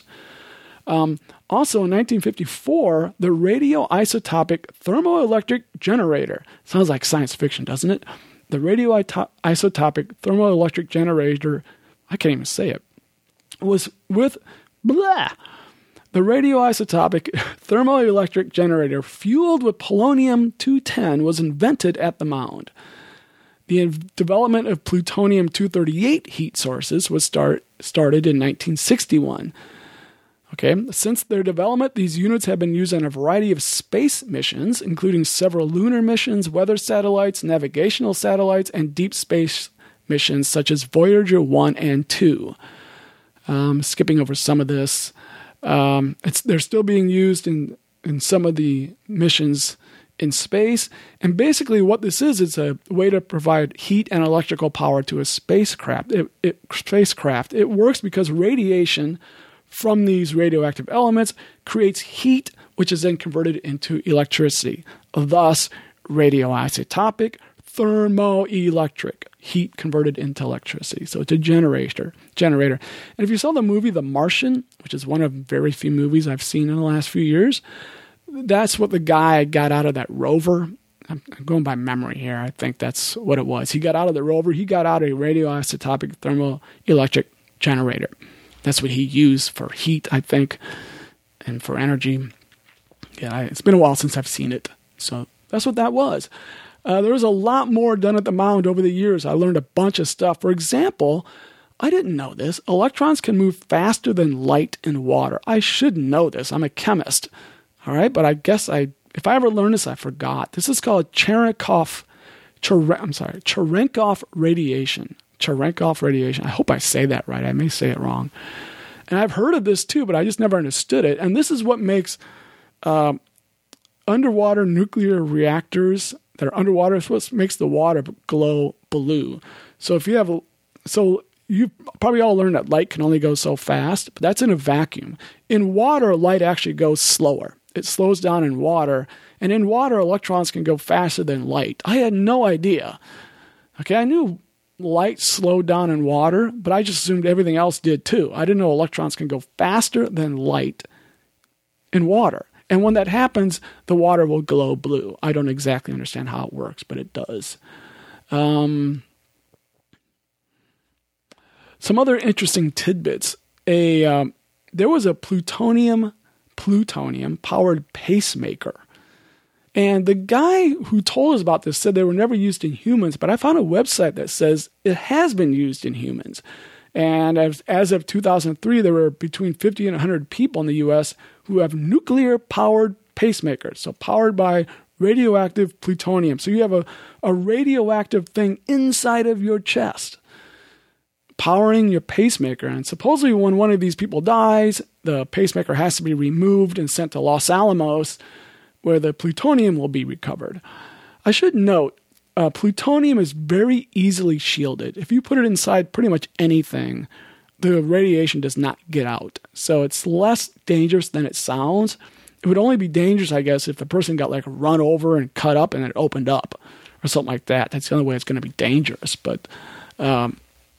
Um, also in nineteen fifty-four, the radioisotopic thermoelectric generator. Sounds like science fiction, doesn't it? The radioisotopic thermoelectric generator, I can't even say it, was with, blah, the radioisotopic thermoelectric generator fueled with polonium two ten was invented at the mound. The development of plutonium two thirty-eight heat sources was start, started in nineteen sixty-one. Okay, since their development, these units have been used on a variety of space missions, including several lunar missions, weather satellites, navigational satellites, and deep space missions such as Voyager one and two. Um, skipping over some of this. Um, it's they're still being used in, in some of the missions in space. And basically what this is, it's a way to provide heat and electrical power to a spacecraft. It, it, spacecraft. It works because radiation from these radioactive elements creates heat, which is then converted into electricity. Thus, radioisotopic, thermoelectric, heat converted into electricity. So it's a generator. Generator. And if you saw the movie The Martian, which is one of very few movies I've seen in the last few years, that's what the guy got out of that rover. I'm going by memory here. I think that's what it was. He got out of the rover. He got out a radioisotopic thermoelectric generator. That's what he used for heat, I think, and for energy. Yeah, it's been a while since I've seen it. So that's what that was. Uh, there was a lot more done at the mound over the years. I learned a bunch of stuff. For example, I didn't know this. Electrons can move faster than light in water. I should know this. I'm a chemist. All right, but I guess I, if I ever learned this, I forgot. This is called Cherenkov, Cheren, I'm sorry, Cherenkov radiation. Cherenkov radiation. I hope I say that right. I may say it wrong. And I've heard of this too, but I just never understood it. And this is what makes uh, underwater nuclear reactors that are underwater. It's what makes the water glow blue. So if you have, a, so you probably all learned that light can only go so fast, but that's in a vacuum. In water, light actually goes slower. It slows down in water, and in water, electrons can go faster than light. I had no idea. Okay, I knew light slowed down in water, but I just assumed everything else did too. I didn't know electrons can go faster than light in water. And when that happens, the water will glow blue. I don't exactly understand how it works, but it does. Um, some other interesting tidbits. A um, there was a plutonium plutonium powered pacemaker. And the guy who told us about this said they were never used in humans, but I found a website that says it has been used in humans. And as, as of two thousand three, there were between fifty and one hundred people in the U S who have nuclear-powered pacemakers, so powered by radioactive plutonium. So you have a, a radioactive thing inside of your chest, powering your pacemaker. And supposedly when one of these people dies, the pacemaker has to be removed and sent to Los Alamos, where the plutonium will be recovered. I should note, uh, plutonium is very easily shielded. If you put it inside pretty much anything, the radiation does not get out. So it's less dangerous than it sounds. It would only be dangerous, I guess, if the person got like run over and cut up and it opened up or something like that. That's the only way it's going to be dangerous. But um,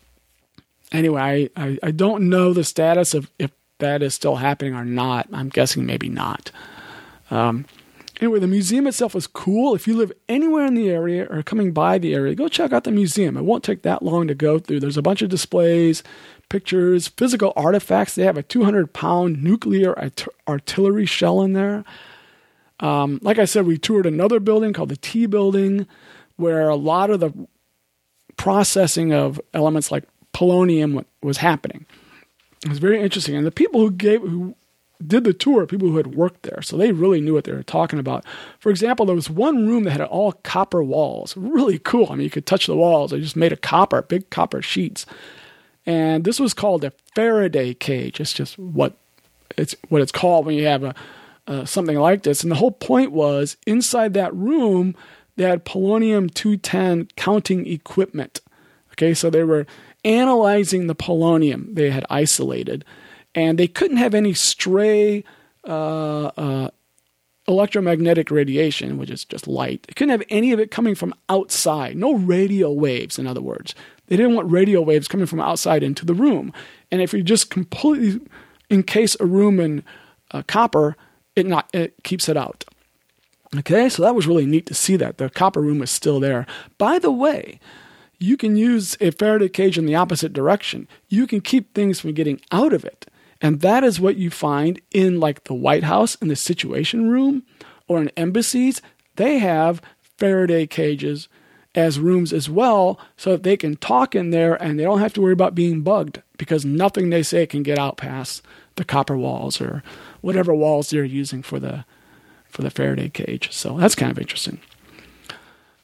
anyway, I, I, I don't know the status of if that is still happening or not. I'm guessing maybe not. Um, Anyway, the museum itself is cool. If you live anywhere in the area or coming by the area, go check out the museum. It won't take that long to go through. There's a bunch of displays, pictures, physical artifacts. They have a two hundred pound nuclear art- artillery shell in there. Um, like I said, we toured another building called the T Building, where a lot of the processing of elements like polonium was happening. It was very interesting. And the people who gave... who did the tour, people who had worked there, so they really knew what they were talking about. For example, there was one room that had all copper walls. Really cool. I mean, you could touch the walls. They just made of copper, big copper sheets. And this was called a Faraday cage. It's just what it's what it's called when you have a uh, something like this. And the whole point was, inside that room, they had polonium two ten counting equipment. Okay, so they were analyzing the polonium they had isolated. And they couldn't have any stray uh, uh, electromagnetic radiation, which is just light. They couldn't have any of it coming from outside. No radio waves, in other words. They didn't want radio waves coming from outside into the room. And if you just completely encase a room in uh, copper, it not it keeps it out. Okay, so that was really neat to see that. The copper room is still there. By the way, you can use a Faraday cage in the opposite direction. You can keep things from getting out of it. And that is what you find in like the White House in the Situation Room or in embassies. They have Faraday cages as rooms as well, so that they can talk in there and they don't have to worry about being bugged, because nothing they say can get out past the copper walls or whatever walls they're using for the for the Faraday cage. So that's kind of interesting. All right.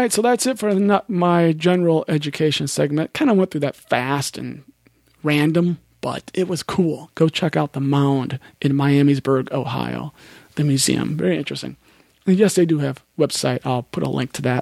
right, so that's it for the, my general education segment. Kind of went through that fast and random, but it was cool. Go check out the Mound in Miamisburg, Ohio, the museum. Very interesting. And yes, they do have a website. I'll put a link to that.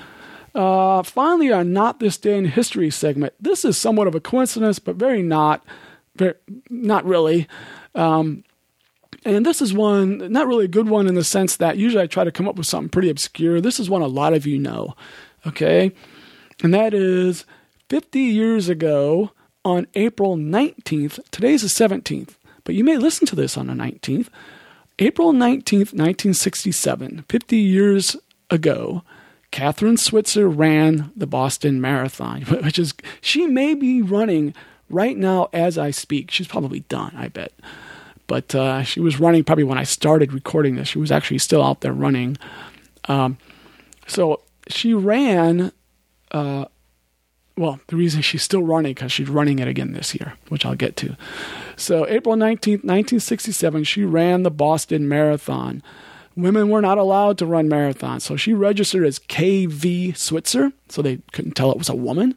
Uh, finally, our Not This Day in History segment. This is somewhat of a coincidence, but very not, very, not really. Um, and this is one, not really a good one in the sense that usually I try to come up with something pretty obscure. This is one a lot of you know, okay? And that is fifty years ago on April nineteenth. Today's the seventeenth, but you may listen to this on the nineteenth. April nineteenth, nineteen sixty-seven, fifty years ago, Kathrine Switzer ran the Boston Marathon, which is, she may be running right now as I speak. She's probably done, I bet. But uh, she was running probably when I started recording this. She was actually still out there running. Um, so she ran, uh, well, the reason she's still running, because she's running it again this year, which I'll get to. So April nineteenth, nineteen sixty-seven, she ran the Boston Marathon. Women were not allowed to run marathons, so she registered as K V Switzer, so they couldn't tell it was a woman.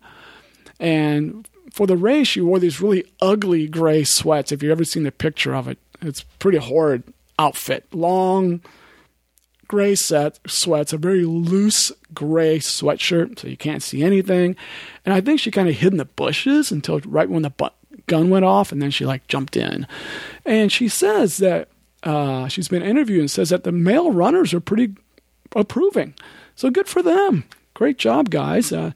And for the race, she wore these really ugly gray sweats. If you've ever seen the picture of it, it's a pretty horrid outfit. Long gray set sweats, a very loose gray sweatshirt, so you can't see anything. And I think she kind of hid in the bushes until right when the bu- gun went off, and then she like jumped in. And she says that uh, she's been interviewed and says that the male runners are pretty approving. So good for them. Great job, guys. Uh,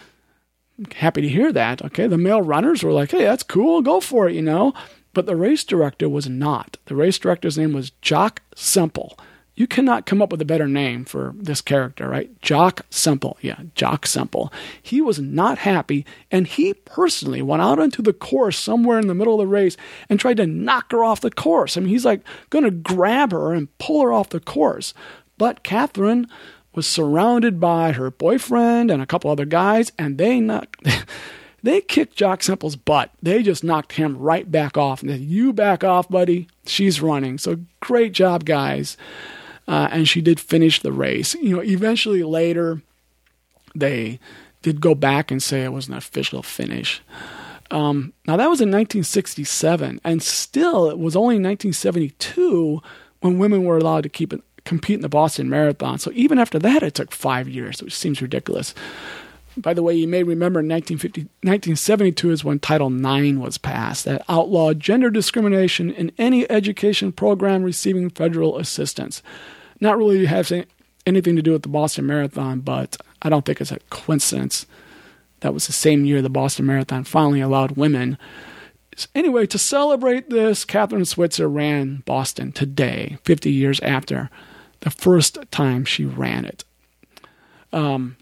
happy to hear that. Okay, the male runners were like, hey, that's cool, go for it, you know. But the race director was not. The race director's name was Jock Semple. You cannot come up with a better name for this character, right? Jock Semple. Yeah, Jock Semple. He was not happy, and he personally went out onto the course somewhere in the middle of the race and tried to knock her off the course. I mean, he's like going to grab her and pull her off the course. But Kathrine was surrounded by her boyfriend and a couple other guys, and they knocked... They kicked Jock Semple's butt. They just knocked him right back off. And said, you back off, buddy. She's running. So great job, guys. Uh, and she did finish the race. You know, eventually later, they did go back and say it was an official finish. Um, now, that was in nineteen sixty-seven. And still, it was only in nineteen seventy-two when women were allowed to keep it, compete in the Boston Marathon. So even after that, it took five years, which seems ridiculous. By the way, you may remember in nineteen fifty, nineteen seventy-two is when Title nine was passed, that outlawed gender discrimination in any education program receiving federal assistance. Not really having anything to do with the Boston Marathon, but I don't think it's a coincidence. That was the same year the Boston Marathon finally allowed women. Anyway, to celebrate this, Kathrine Switzer ran Boston today, fifty years after the first time she ran it. Um...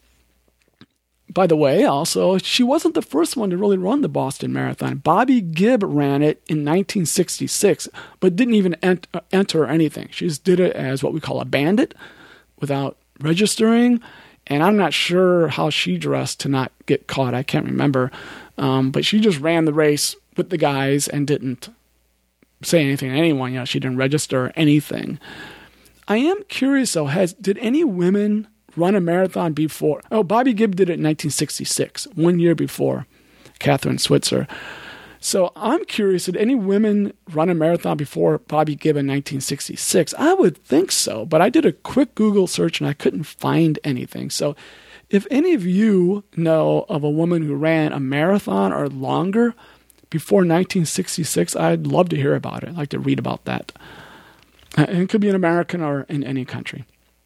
By the way, also, she wasn't the first one to really run the Boston Marathon. Bobby Gibb ran it in nineteen sixty-six, but didn't even ent- enter anything. She just did it as what we call a bandit without registering. And I'm not sure how she dressed to not get caught. I can't remember. Um, but she just ran the race with the guys and didn't say anything to anyone. You know, she didn't register or anything. I am curious, though, has did any women run a marathon before? Oh, Bobby Gibb did it in nineteen sixty-six, one year before Kathrine Switzer. So I'm curious, did any women run a marathon before Bobby Gibb in nineteen sixty-six? I would think so, but I did a quick Google search and I couldn't find anything. So if any of you know of a woman who ran a marathon or longer before nineteen sixty-six, I'd love to hear about it. I'd like to read about that. And it could be an American or in any country.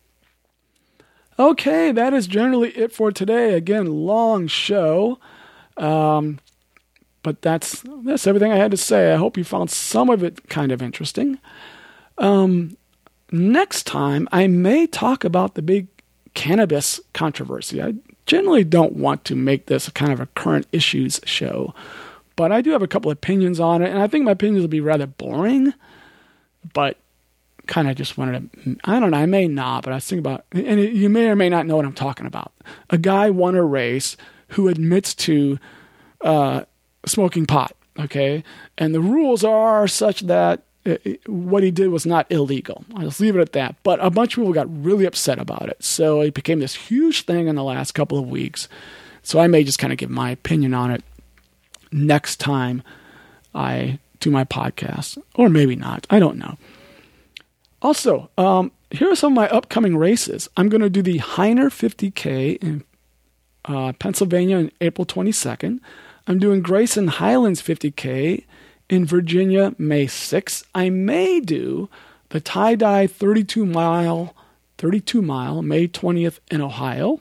Okay, that is generally it for today. Again, long show. Um, but that's that's everything I had to say. I hope you found some of it kind of interesting. Um, next time, I may talk about the big cannabis controversy. I generally don't want to make this a kind of a current issues show, but I do have a couple opinions on it, and I think my opinions will be rather boring, but kind of just wanted to, I don't know, I may not, but I was thinking about, and you may or may not know what I'm talking about. A guy won a race who admits to uh, smoking pot, okay? And the rules are such that it, it, what he did was not illegal. I'll just leave it at that. But a bunch of people got really upset about it. So it became this huge thing in the last couple of weeks. So I may just kind of give my opinion on it next time I do my podcast. Or maybe not. I don't know. Also, um, here are some of my upcoming races. I'm going to do the Heiner fifty K in uh, Pennsylvania on April twenty-second. I'm doing Grayson Highlands fifty K in Virginia May sixth. I may do the tie-dye thirty-two mile, thirty-two mile May twentieth in Ohio.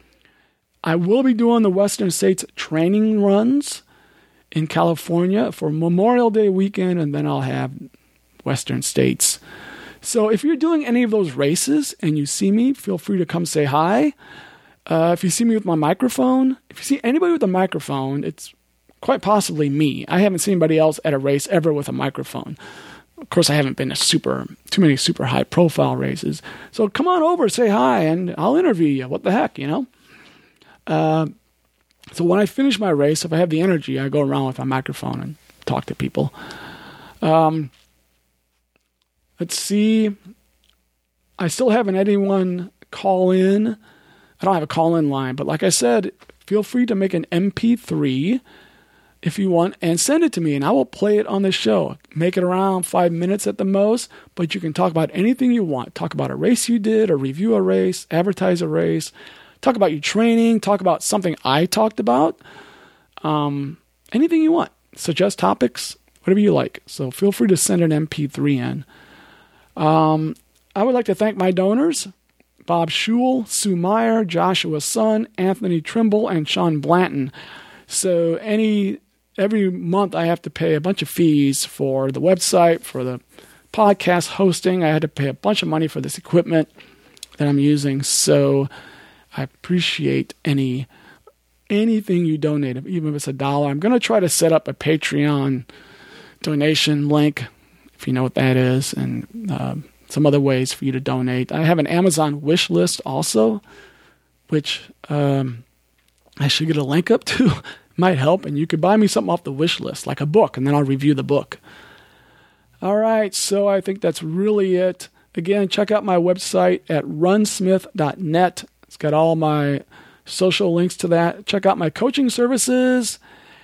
I will be doing the Western States training runs in California for Memorial Day weekend, and then I'll have Western States. So if you're doing any of those races and you see me, feel free to come say hi. Uh, if you see me with my microphone, if you see anybody with a microphone, it's quite possibly me. I haven't seen anybody else at a race ever with a microphone. Of course, I haven't been to super too many super high profile races. So come on over, say hi, and I'll interview you. What the heck, you know? Uh, so when I finish my race, if I have the energy, I go around with my microphone and talk to people. Um, let's see. I still haven't had anyone call in. I don't have a call-in line, but like I said, feel free to make an M P three if you want and send it to me, and I will play it on the show. Make it around five minutes at the most, but you can talk about anything you want. Talk about a race you did, or review a race, advertise a race, talk about your training, talk about something I talked about, um, anything you want. Suggest topics, whatever you like. So feel free to send an M P three in. Um, I would like to thank my donors, Bob Schul, Sue Meyer, Joshua Sun, Anthony Trimble, and Sean Blanton. So any every month I have to pay a bunch of fees for the website, for the podcast hosting. I had to pay a bunch of money for this equipment that I'm using. So I appreciate any anything you donate, even if it's a dollar. I'm going to try to set up a Patreon donation link, if you know what that is, and uh, some other ways for you to donate. I have an Amazon wish list also, which um, I should get a link up to. Might help, and you could buy me something off the wish list, like a book, and then I'll review the book. All right, so I think that's really it. Again, check out my website at runsmith dot net. It's got all my social links to that. Check out my coaching services,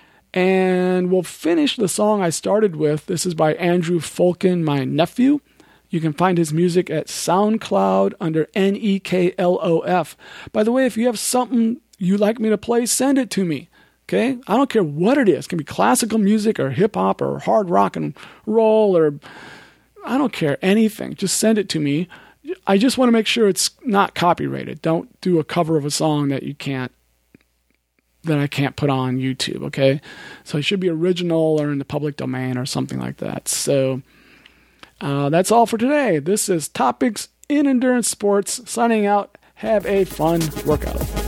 and we'll finish the song I started with. This is by Andrew Folkin, my nephew. You can find his music at SoundCloud under N E K L O F. By the way, if you have something you'd like me to play, send it to me. Okay? I don't care what it is. It can be classical music or hip-hop or hard rock and roll, or I don't care, anything. Just send it to me. I just want to make sure it's not copyrighted. Don't do a cover of a song that you can't, that I can't put on YouTube, okay? So it should be original or in the public domain or something like that. So uh, that's all for today. This is Topics in Endurance Sports, signing out. Have a fun workout.